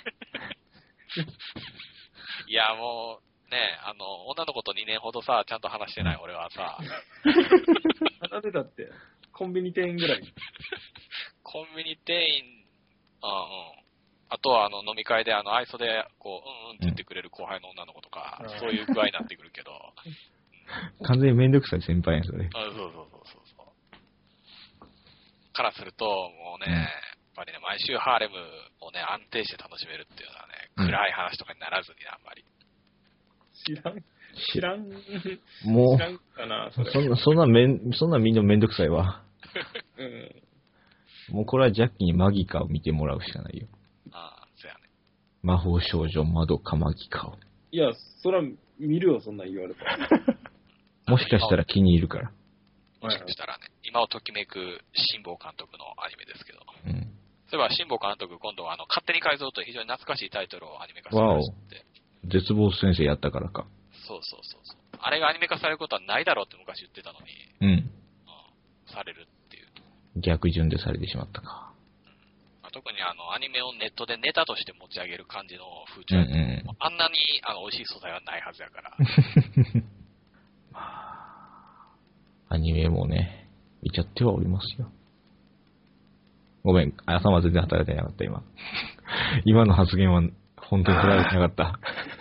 いや、もう、ね、あの、女の子とにねんほどさ、ちゃんと話してない俺はさ、 なんでだって、コンビニ店員ぐらい。 コンビニ店員、あうん。あとは、あの、飲み会で、あの、愛想で、こう、うんうんって言ってくれる後輩の女の子とか、 うんそういう具合になってくるけど、 完全にめんどくさい先輩やん、それ。 あそうそうそうそうそう。からすると、もうね、 うんやっぱりね、毎週ハーレムをね、安定して楽しめるっていうのはね、 うん暗い話とかにならずに、あんまり。 知らん、知らん、 もう知らんかな、それ。 そんな、そんなめん、そんなみんなめんどくさいわ。 うん。 もうこれはジャッキーにマギカを見てもらうしかないよ。 ああ、そうやね。 魔法少女まどかマギカを。 いや、そら見るよ、そんなん言われたら。 もしかしたら気に入るから。 もしかしたらね、今をときめく辛坊監督のアニメですけど。 うん。 そういえば、辛坊監督、今度はあの、勝手に改造という非常に懐かしいタイトルをアニメ化するらしくて。 絶望先生やったからか。 そうそうそうそう。あれがアニメ化されることはないだろうって昔言ってたのに、 うん。 うん、されるっていう。 逆順でされてしまったか。 まあ、特にあの、アニメをネットでネタとして持ち上げる感じの風潮、 うんうん。 あんなにあの美味しい素材はないはずやから。 まあ、アニメもね、見ちゃってはおりますよ。ごめん、朝まで全然働いてなかった、今。今の発言は本当に捉えてなかった。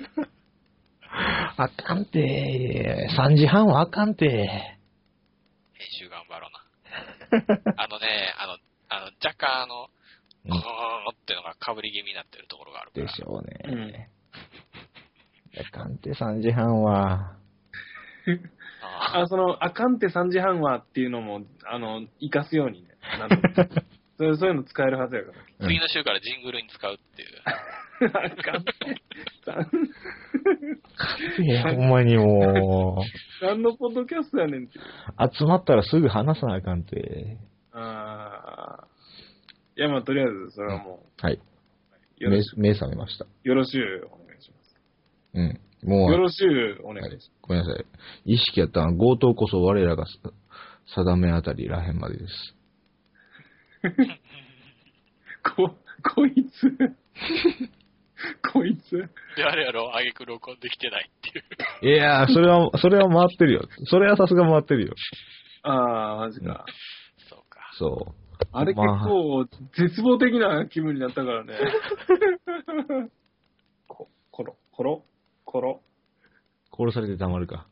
あかんてー。さんじはんはあかんて編集頑張ろうな。あのね、あの、あの若干あの、 うんゴーってのがかぶり気味になってるところがあるから。 でしょううんね。あかんてさんじはんは。 ああ、その、あかんってさんじはんはっていうのも、あの、活かすようにね。なんとそういうそういうの使えるはずやから。 うん次の週からジングルに使うっていう。 あかんって、さん、 いや、ほんまにも何のポッドキャストやねんっていう。 う、集まったらすぐ話さなあかんて。 ああ。いや、まあ、とりあえず、それはもはい。 う、よろし、 目目覚めました。 よろしゅうお願いします。 うん。もう、 よろしゅうお願いします。 ごめんなさい。意識やったのは強盗こそ我らが定めあたりらへんまでです。 こ、こいつ、こいつ、 で、あれやろ、あげく録音できてないっていう。 いやー、それは、それは回ってるよ。それはさすが回ってるよ。 ああ、マジか。 そうか。 そう。 あれ結まあ構、絶望的な気分になったからね。こ、コロ、コロ、コロ、 殺されてたまるか。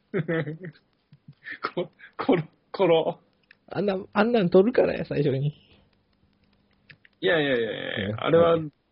こ、コロ、コロ。 あんな、あんなん取るからや、最初に。 いやいやいやいや、あれは、 うん。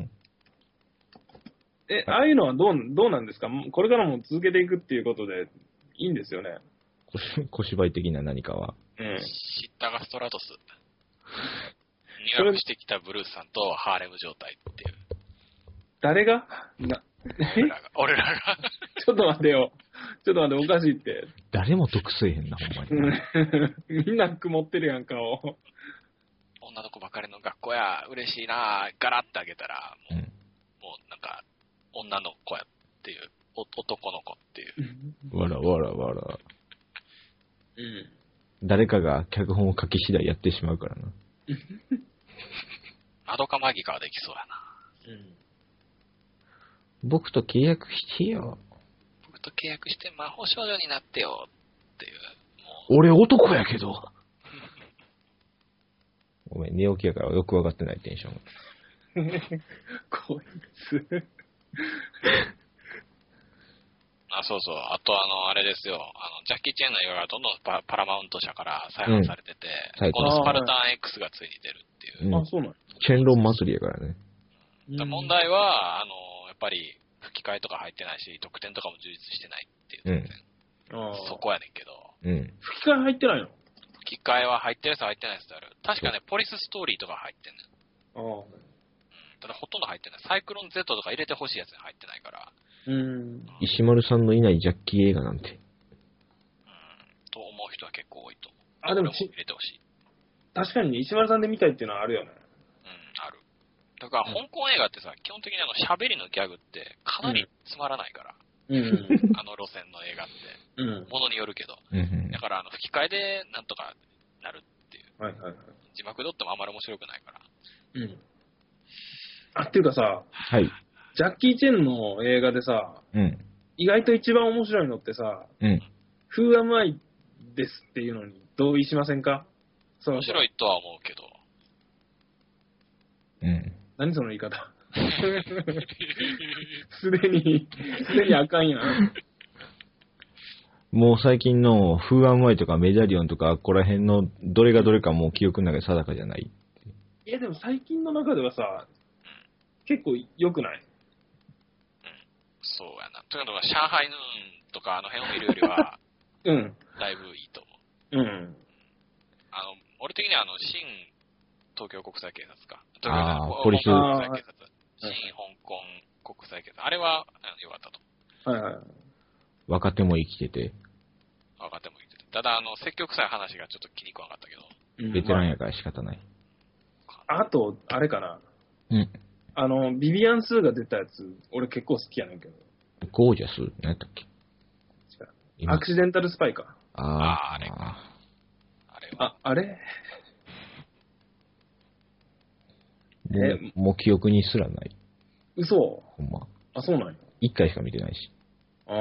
え、ああいうのはどう、どうなんですか？これからも続けていくっていうことでいいんですよね。 小し小芝居的な何かは。 うん。 シッタガストラトス。入学してきたブルースさんとハーレム状態っていう。 誰がな、 俺らが。俺らがちょっと待てよ。ちょっと待って、おかしいって。 誰も得せえへんな、ほんまに。 うんみんな曇ってるやん、顔。 女の子ばかりの学校や、嬉しいなガラッてあげたら、もう、 うん。 もうなんか、女の子やっていう、お男の子っていう。 わらわらわら。 うん。 誰かが脚本を書き次第やってしまうからな。 マドカマギカはできそうやな。 うん。 僕と契約してよ。 僕と契約して魔法少女になってよっていう。も俺男やけど。ごめん、寝起きやからよくわかってないテンション。 こいつ。 あ、そうそう。あとあの、あれですよ。あの、ジャッキー・チェーンの映画がどんどんパパラマウント社から再販されてて、 うん今度スパルタン X がついに出るっていう。 うんあ、そうなんチェンロン祭りやからね。 だ問題は、あの、やっぱり吹き替えとか入ってないし、特典とかも充実してないっていううん点、 あそこやねんけど、 うん。 吹き替え入ってないの吹き替えは入ってるやつ入ってないやつってある。確かね、ポリスストーリーとか入ってんねん。 ああ。 ただほとんど入ってない。サイクロン Z とか入れてほしいやつに入ってないから、 うん。 石丸さんのいないジャッキー映画なんて。 うん、と思う人は結構多いと思う。 あでも俺も入れてほしい。 確かにね、石丸さんで見たいっていうのはあるよね。 うん。 だから香港映画ってさ、基本的にあの喋りのギャグってかなりつまらないから。 うん。 あの路線の映画って。 うん。 ものによるけど。 うん。 だからあの吹き替えでなんとかなるっていう。 はいはいはい。 字幕でってもあんまり面白くないから。 うん。あ、っていうかさ、 はい。 ジャッキー・チェンの映画でさ、 うん。 意外と一番面白いのってさ、 うん。 Who am I ですっていうのに同意しませんか？ 面白いとは思うけど。 うん。 何その言い方。すでに、すでにあかんやん。 もう最近のフーアンワイとかメダリオンとか、ここら辺のどれがどれかもう記憶の中で定かじゃない。 いやでも最近の中ではさ、結構良くない？ そうやな。というのは、上海ヌーンとかあの辺を見るよりは、 うん。 だいぶいいとう思う。 ん。 あの、俺的にはあの、新東京国際警察か。 あ東京ーポリス香港国際警察。新香港国際警察。あれは、良かったと。 はいはい。 若手も生きてて、 分かってもいいけど。ただ、あの、積極臭い話がちょっと気に食わなかったけど。 うんベテランやから仕方ない。 あと、あれかな。 うん。 あの、ビビアン・スーが出たやつ、俺結構好きやねんけど。 ゴージャス何やったっけ？ アクシデンタル・スパイか。 ああー、あれあか。あれは。 あ、あれもう、もう記憶にすらない。 嘘。 ほんま。 あ、そうなんや。 一回しか見てないし。 あ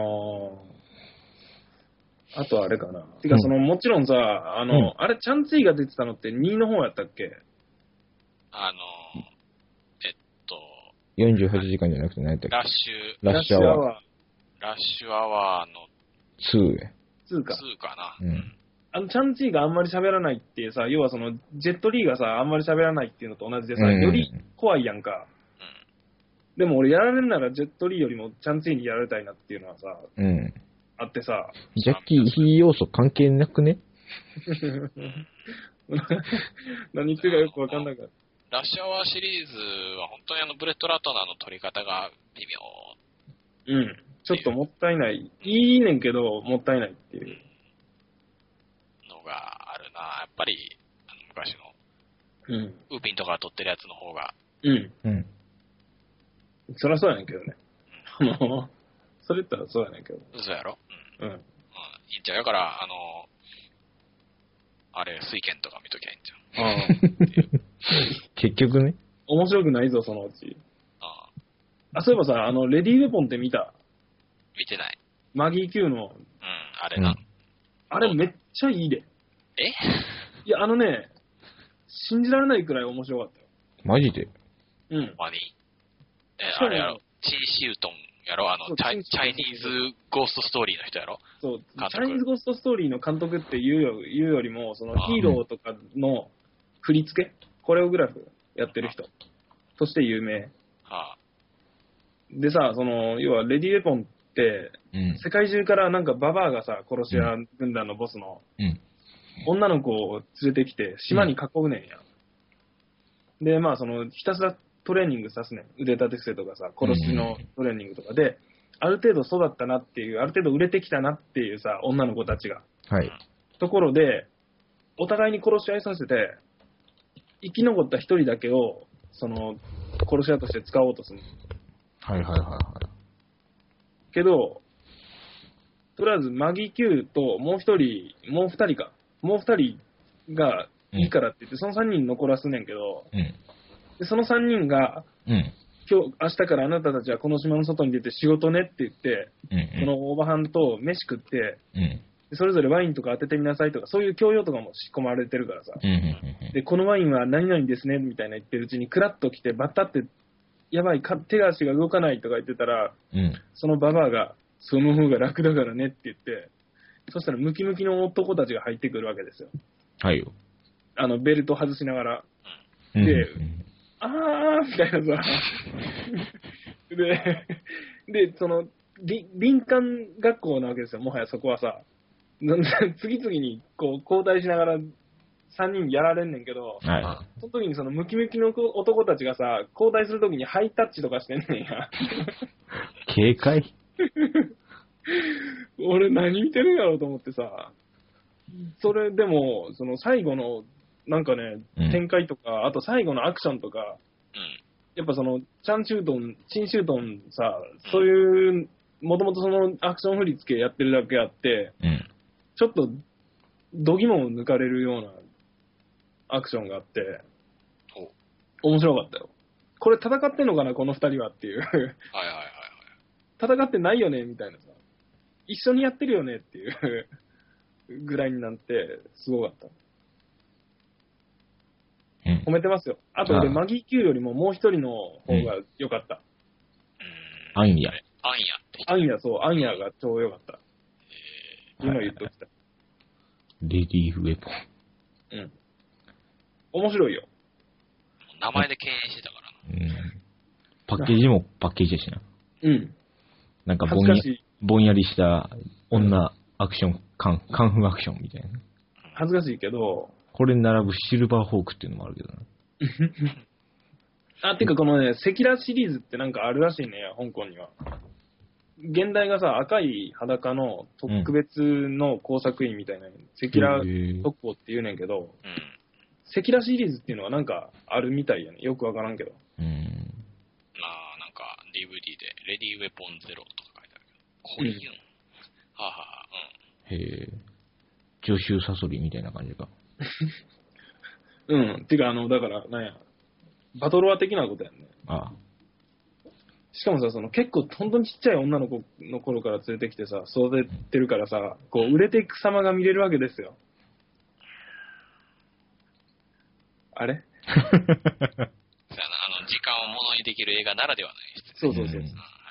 あ。あとあれかな。てか、その、もちろんさ、あの、 うんあれ、チャンツイが出てたのってにの方やったっけ？ あの、えっと、 よんじゅうはちじかんじゃなくて何やったっけ？ ラッシュ、 ラッシュアワー。 ラッシュアワーのツーや。 ツーか。 ツーかな。 うん。 あの、チャンツイがあんまり喋らないっていうさ、要はその、ジェットリーがさ、あんまり喋らないっていうのと同じでさ、 うんより怖いやんか。でも俺やられるならジェットリーよりもチャンツイにやられたいなっていうのはさ、 うん。 あってさ、 ジャッキー非要素関係なくね？ 何言ってるかよくわかんないから。 ラッシュアワーシリーズは本当にあのブレッド・ラトナーの撮り方が微妙。 うん。ちょっともったいない。いいねんけど、もったいないっていう。 のがあるな。やっぱり、あの昔の、 うん。 ウーピンとかが撮ってるやつの方が。 うん。 うん。 そりゃそうやねんけどね。あの、それ言ったらそうやねんけど。 そうやろ？うん。 うん。 うん。いいんちゃう。だから、あの、あれ、水拳とか見ときゃいいんちゃう。 ああ。 結局ね。 面白くないぞ、そのうち。 ああ、そういえばさ、あの、レディーウェポンって見た？ 見てない。 マギー Q の、 うん、あれな。 うんあれめっちゃいいで。 えいや、あのね、信じられないくらい面白かったよ。 マジで？ うん。 ほんまに。え、 そうあれやろ。チン・シュートンやろ。あの、 そうチャイチンチャイニーズゴーストストーリーの人やろ。 そう、 監督チャイニーズゴーストストーリーの監督っていうよいうよりも、そのああヒーローとかの振り付け、コレオグラフやってる人として有名。 はあ、 でさ、その、要はレディーウェポンって、 うん。 世界中からなんかババアがさ、殺し屋軍団のボスのうん。 女の子を連れてきて島に囲うねんや。で、まあその、ひたすらトレーニングさすねん。腕立て伏せとかさ、殺しのトレーニングとかで、ある程度育ったなっていう、ある程度売れてきたなっていうさ、女の子たちが。 はい。 ところで、お互いに殺し合いさせて、生き残った一人だけを、その、殺し屋として使おうとする。 はいはいはいはい。 けど、とりあえずマギー Q ともう一人、もう二人か。もう二人がいいからって言って、その三人残らすねんけど、 うん。 でその三人が、 うん。 今日、明日からあなたたちはこの島の外に出て仕事ねって言って、 うん。 そのオーバーハンと飯食って、 うん。 でそれぞれワインとか当ててみなさいとか、そういう教養とかも仕込まれてるからさ。 うん。うん。 で、このワインは何々ですね、みたいな言ってるうちに、クラッと来て、バッタって、やばい、か手足が動かないとか言ってたら、 うん。 そのババアが、その方が楽だからねって言って、そしたらムキムキの男たちが入ってくるわけですよ。 はいよ。 あの、ベルト外しながら。 うんで、あーみたいなさ。で、で、その、り林間学校なわけですよ、もはやそこはさ。なんで次々にこう交代しながらさんにんやられんねんけど、 はその時にそのムキムキの男たちがさ、交代する時にハイタッチとかしてんねんや。 い。警戒？ 俺何見てるんやろうと思ってさ、それでも、その最後のなんかね、 うん展開とか、あと最後のアクションとか、 うん。 やっぱその、チャンシュートン、チンシュートンさ、そういう、もともとそのアクション振り付けやってるだけあって、 うん。 ちょっと、度肝を抜かれるようなアクションがあって、面白かったよ。これ戦ってんのかな、この二人はっていう。 はいはいはいはい。 戦ってないよね、みたいなさ。一緒にやってるよねっていうぐらいになって、すごかった。 うん。 褒めてますよ。あと俺、マギー Q よりももう一人の方が良かった。 うん。 アンヤ。 アンヤって人。 アンヤ、そう、アンヤが超良かった。今言っときた。 レディーウェポン。 うん。面白いよ。 名前で敬遠してたからな。 うん。パッケージもパッケージだしな。 うん。 なんかぼんや恥ずかしい。 ぼんやりした女アクション、カン、カンフーアクションみたいな。 恥ずかしいけど、 これに並ぶシルバーホークっていうのもあるけどな。 あ、てかこのね、赤裸シリーズってなんかあるらしいね、香港には。現代がさ、赤い裸の特別の工作員みたいな、赤裸特攻って言うねんけど、 うん。 赤裸シリーズっていうのはなんかあるみたいやね。よくわからんけど。 うん。 まあ、なんか ディーブイディー で、レディーウェポンゼロとか書いてあるけど、これ言うん。はあ、はあ、 へえ。助手サソリみたいな感じか。 うん。てかあの、だから、なんや、バトロワ的なことやんね。 ああ。 しかもさ、その結構本当にちっちゃい女の子の頃から連れてきてさ、育ててるからさ、こう売れていく様が見れるわけですよ。あれそうやな、あの、時間をものにできる映画ならではの演出。 そうそうそう。 うん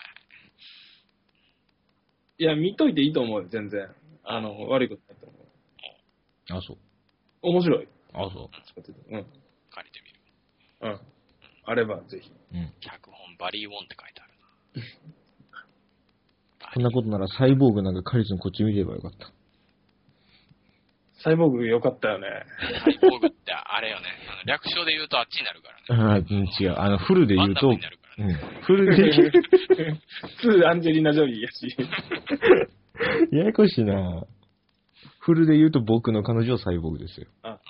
いや、見といていいと思うよ、全然。あの、悪いことないと思う。 あ、そう。 面白い。 あ、そうん。 借りてみる。 うん。あれば、ぜひ。 う。うん。 脚本バリー・ウォンって書いてあるな。 そんなことならサイボーグなんかカリスにこっち見ればよかった。 サイボーグ良かったよね。 サイボーグってあれよね。あの略称で言うとあっちになるからね。 ああ、うん、違う。あの、フルで言うと、 ワンダムになるからね。 うん。フルで言う普通アンジェリーナ・ジョリーやし。 ややこしいな。フルで言うと僕の彼女はサイボーグですよ。 あ、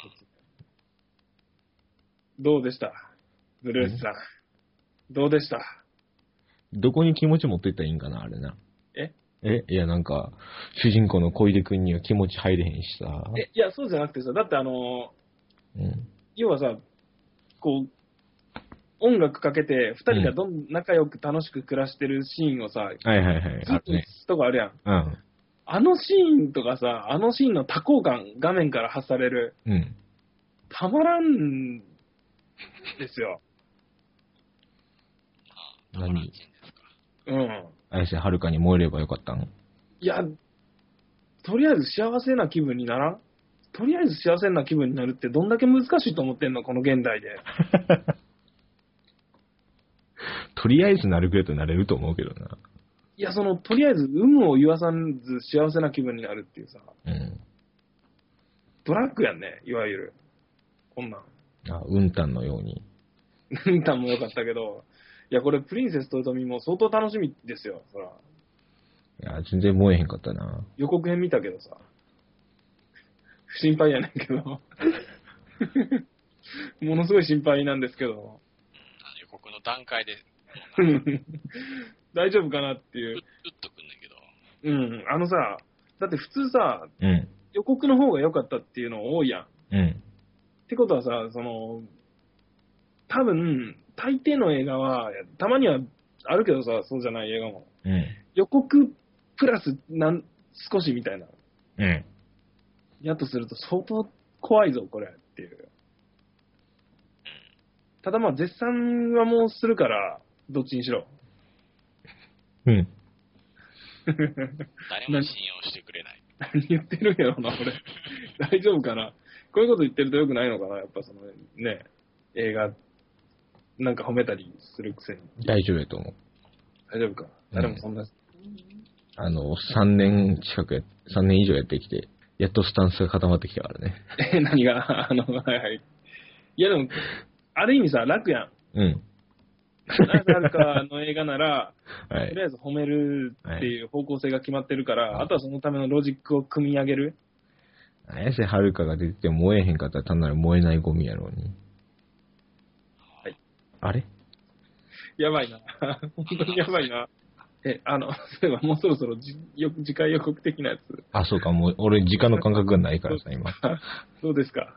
どうでしたブルースさん。どうでしたどこに気持ち持っていったらいいんかな、あれな。 ええいや、なんか、主人公の小出くんには気持ち入れへんしさ。 え、いや、そうじゃなくてさ、だってあの、 うん。 要はさ、こう、音楽かけて、二人がどん、仲良く楽しく暮らしてるシーンをさ、 はいはいはい。 ずっとあるね。 とかあるやん。 うん。 あのシーンとかさ、あのシーンの多幸感、画面から発される、 うん。 たまらんですよ。 あ、たまらんちんですか。 うん。 綾瀬はるかに燃えればよかったんいや、とりあえず幸せな気分にならんとりあえず幸せな気分になるってどんだけ難しいと思ってんのこの現代で。 とりあえずなるぐらいとなれると思うけどな。 いや、その、とりあえず、有無を言わさず幸せな気分になるっていうさ、 うん。 ドラッグやんね、いわゆる。こんなん。 あ、うんたんのように。 うんたんも良かったけど、いや、これ、プリンセス豊臣も相当楽しみですよ、そら。 いや、全然燃えへんかったな。 予告編見たけどさ。心配やねんけど。ものすごい心配なんですけど。 予告の段階で、 大丈夫かなっていうう。 っとくんねんけど。 うん。あのさ、だって普通さ、 うん。 予告の方が良かったっていうの多いやん。っうん。 てことはさ、その、多分、大抵の映画は、たまにはあるけどさ、そうじゃない映画も。 うん。 予告プラスなん少しみたいな。 うん。 やっとすると相当怖いぞ、これっていう。ただまあ、絶賛はもうするから、どっちにしろ。 うん。 誰も信用してくれない。 何言ってるんやろな、俺。大丈夫かな。こういうこと言ってるとよくないのかな、やっぱそのね、映画、なんか褒めたりするくせに。 大丈夫やと思う。 大丈夫か。誰もそんな、 あの、さんねん近くや、さんねん以上やってきて、やっとスタンスが固まってきたからね。 え、何が、あの、はいはい。いやでも、ある意味さ、楽やん。 うん。 なんかの映画なら、 はいとりあえず褒めるっていう方向性が決まってるから、はい、あとはそのためのロジックを組み上げる。 綾瀬はるかが出てて燃えへんかったら単なる燃えないゴミやろうに。 はい。 あれやばいな。本当にやばいな。え、あの、そういえばもうそろそろじよ次回予告的なやつ。 あ、そうか、もう俺時間の感覚がないからさ、今。 どうですか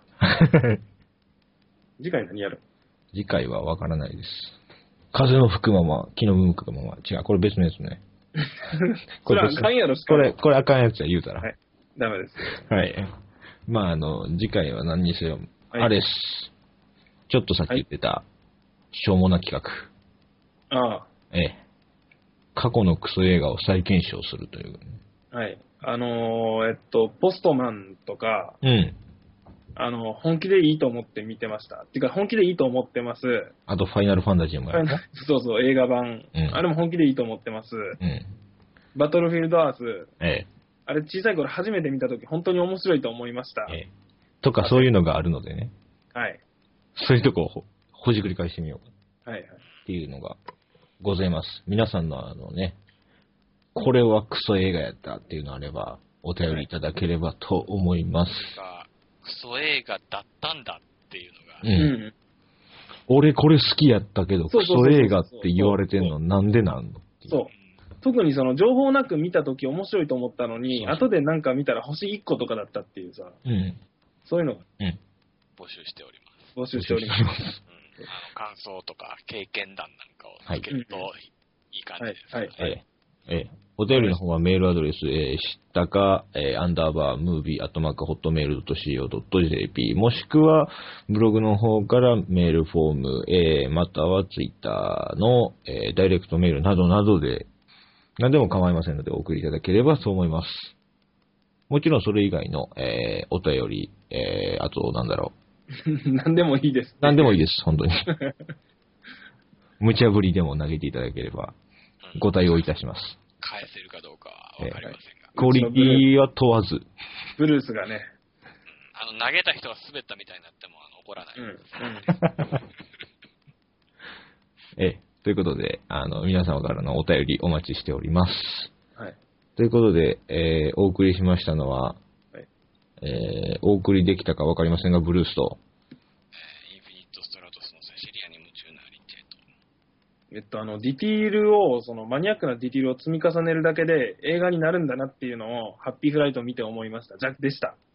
次回何やる？ 次回はわからないです。風の吹くまま、気の向くまま。違う、これ別のやつね。 これあかんやろ、しかもこれ、これあかんやつや、言うたら。 はい。ダメです。 はい。まあ、あの、次回は何にせよ、 はいあれです。ちょっとさっき言ってた、しょうもな企画。 ああ。 ええ。過去のクソ映画を再検証するという。 はい。あのー、えっと、ポストマンとか、 うん。 あの、本気でいいと思って見てました。っていうか、本気でいいと思ってます。 あと、ファイナルファンタジーもやる。 そうそう、映画版、 うんあれも本気でいいと思ってます。 うん。 バトルフィールドアース、 ええ。 あれ小さい頃初めて見たとき、本当に面白いと思いました。 ええ。とか、そういうのがあるのでね。 はい。 そういうとこをほほじくり返してみようかはいはい。 っていうのがございます。皆さんのあのね、これはクソ映画やったっていうのあれば、お便りいただければと思います。 がクソ映画だったんだっていうのが、 う。 うんん。 俺これ好きやったけど、クそうそうそうそうソ映画って言われてんのなんでなんのっていそう。特にその情報なく見たとき面白いと思ったのに、 そうそう後でなんか見たら星いっことかだったっていうさ、 うん。 そういうのがうん。 募集しております。 募集しております。 うん、あの感想とか経験談なんかをつけるといい感じです、 はいはいええ、ええ。お便りの方はメールアドレス、えー、したか、えー、アンダーバー、ムービー、アットマーク、ホットメールドットシーオードットジェーピー、もしくは、ブログの方からメールフォーム、えー、またはツイッターの、えー、ダイレクトメールなどなどで、何でも構いませんのでお送りいただければと思います。もちろんそれ以外の、えー、お便り、えー、あと、なんだろう。 何でもいいです。 何でもいいです、本当に。無茶ぶりでも投げていただければ、ご対応いたします。 返せるかどうかはわかりませんが、 クオリティは問わず。 ブルースがね、 あの投げた人が滑ったみたいになってもあの怒らない、 うん。うんええ、ということで、あの、皆様からのお便りお待ちしております。 はい。 ということで、えー、お送りしましたのは、 はいえー、お送りできたかわかりませんが、ブルースと、 えーインフィニット・ストラトスのセシリアに夢中なリチェと。 えっと、あの、ディティールを、そのマニアックなディティールを積み重ねるだけで映画になるんだなっていうのを、ハッピーフライトを見て思いました。ジャックでした。